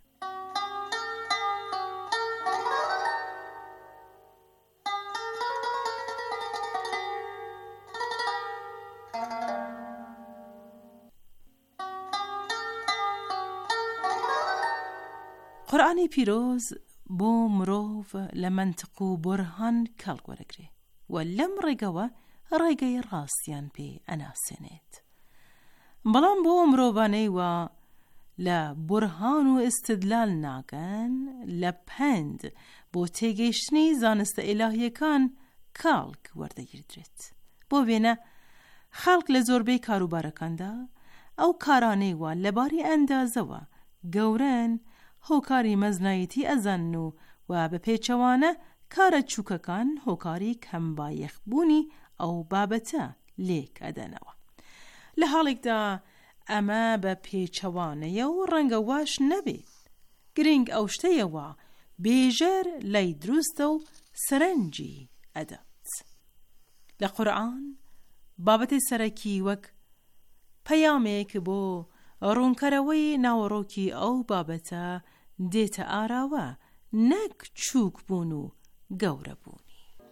قورئانی پیرۆز بۆ مرۆڤ لە منطق و بورهان کەڵک وەرەگرێ و لەم ڕێگەوە ڕێگەی ڕاستیان پێ ئەناسێنێت. بەڵام بۆ مرۆڤانەی وە لە بورهان و استدلال ناگەن، لە پەند بۆ تێگەیشتنی زانستە ئیلاهیەکان کاڵک وەردەگیردرێت. بۆ وێنە خەڵک لە زۆربەی کاروبارەکاندا ئەو کارانەی وە لەباری ئەندازەوە گەورەن هۆکاری مەزنایەتی ئەزان و و بە پێچەوانە کارە چووکەکان هۆکاری کەمبایەخبوونی ئەو بابەتە لێک ئەدەنەوە. لە حاڵێکدا ئەمە بە پێچەوانەیە و ڕەنگە واش نەبێت. گرنگ ئەو شتەیەوە بێژەر لای دروستە و سەرنجی ئەدات. لە قورئان بابەتی سەرەکی وەک پەیامێک بۆ ڕوونکەرەوەی ناوەڕۆکی ئەو بابەتە دێتە ئاراوە، نەک چووک بوون و گەورە بوونی.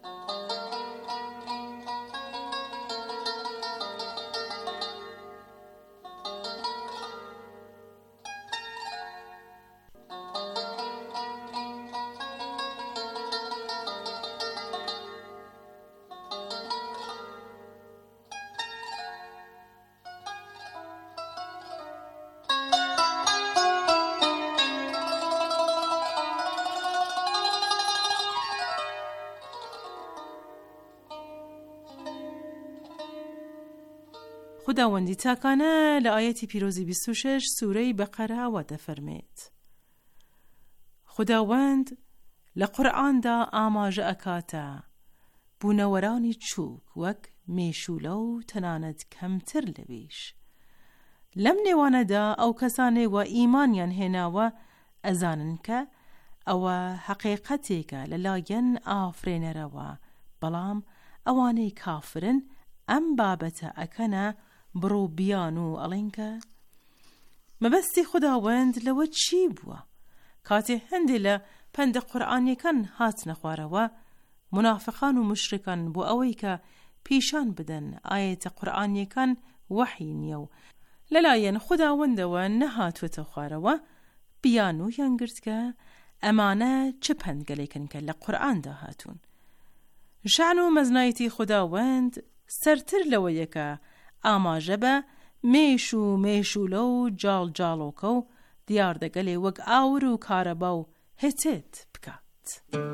خداوەندی تاکانە لە ئاەتی پیرۆزی بیست و شەش سوورەی بەقەرە وا دەفەرمێت: خداوەند لە قورئاندا ئاماژە ئەکاتە بوونەوەرانی چووک وەک مێشولە و تەنانەت کەمتر لەویش. لەم نێوانەدا ئەو کەسانەی وە ئیمانیان هێناوە ئەزانن کە ئەوە حەقیقەتێکە لەلایەن ئافرێنەرەوە، بەڵام ئەوانەی کافرن ئەم بابەتە ئەکەنە بڕۆ بیان و ئەڵێنکە مەبەستی خداوەند لەوە چی بووە؟ کاتێ هەندێ لە پەندە قورئانیەکان هاتنە خوارەوە، منافقان و مشرکان بۆ ئەوەی کە پیشان بدەن ئاەتە قورئانیەکان وەحی نییە و لەلایەن خداوەندەوە نەهاتوێتە خوارەوە، بیان و یانگرت کە ئەمانە چ پەندگەلێکن کە لە قورئاندا هاتوون. شان و مەزنایەتی خداوەند سەرتر لەوەیەکە ئاماژە بە مێش و مێشولە و جاڵ جاڵۆکە و دیاردەگەلێ وەک ئاور و کارەبا و هێتێت بکات.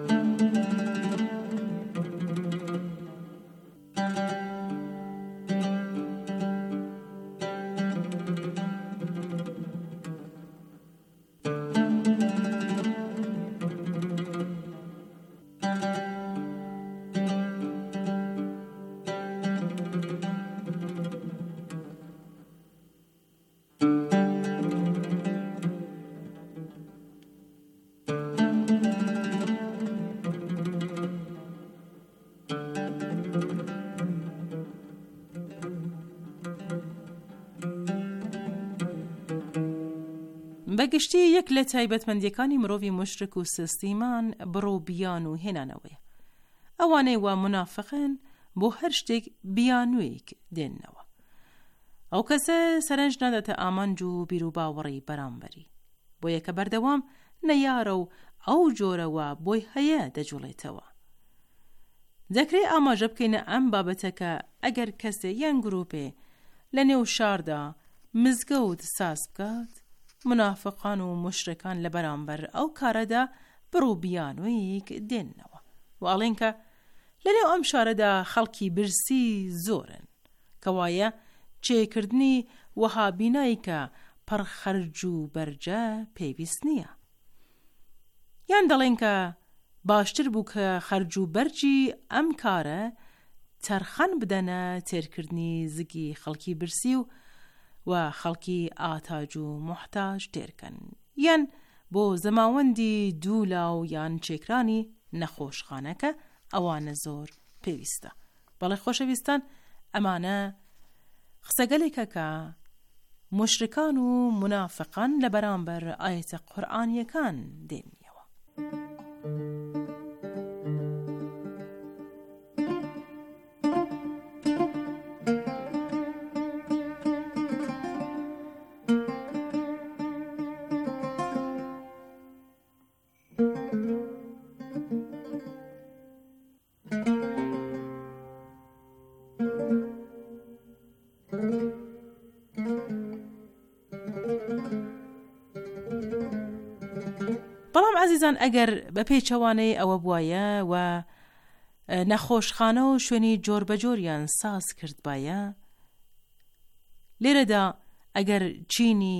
بەگشتی یەک لە تایبەتمەندیەکانی مرۆڤی مشرک و سستیمان بڕۆ بیان و هێنانەوەیە. ئەوانەی وا منافقن بۆ هەر شتێک بیانوەیەک دێننەوە. ئەو کەسە سەرنج نادەتە ئامانج و بیر و باوەڕی بەرامبەری، بۆ یەکە بەردەوام نەیارە و ئەو جۆرەوە بۆی هەیە دەجوڵێتەوە. دەکرێت ئاماژە بکەینە ئەم بابەتەکە ئەگەر کەسێ یان گروپێ لە نێو شاردا مزگەوت ساز بکات، منافقان و مشرکان لە بەرامبەر ئەو کارەدا بڕوو بیانوەیەک دێننەوە و ئەڵێن کە لەنێو ئەم شارەدا خەڵکی برسی زۆرن، کەوایە چێکردنی وەهابینایی کە پڕ خەرج و بەرجە پێویست نییە. یان دەڵێن کە باشتر بوو کە خەرج و بەرجی ئەم کارە تەرخەن بدەنە تێرکردنی زگی خەڵکی برسی و و خەڵکی ئاتاج و محتاج تێرکەن، یان بۆ زەماوەندی دوولاو یان چێکرانی نەخۆشخانەکە ئەوانە زۆر پێویستە. بەڵێ خۆشەویستان، ئەمانە قسەگەلێکە کە مشرکان و منافقان لە بەرامبەر ئاەتە قورئانیەکان دێنیەوە. بەڵام عزیزان، ئەگەر بە پێچەوانەی ئەوە بوایە و نەخۆشخانە و شوێنی جۆربەجۆریان ساز کرد بایە، لێرەدا ئەگەر چینی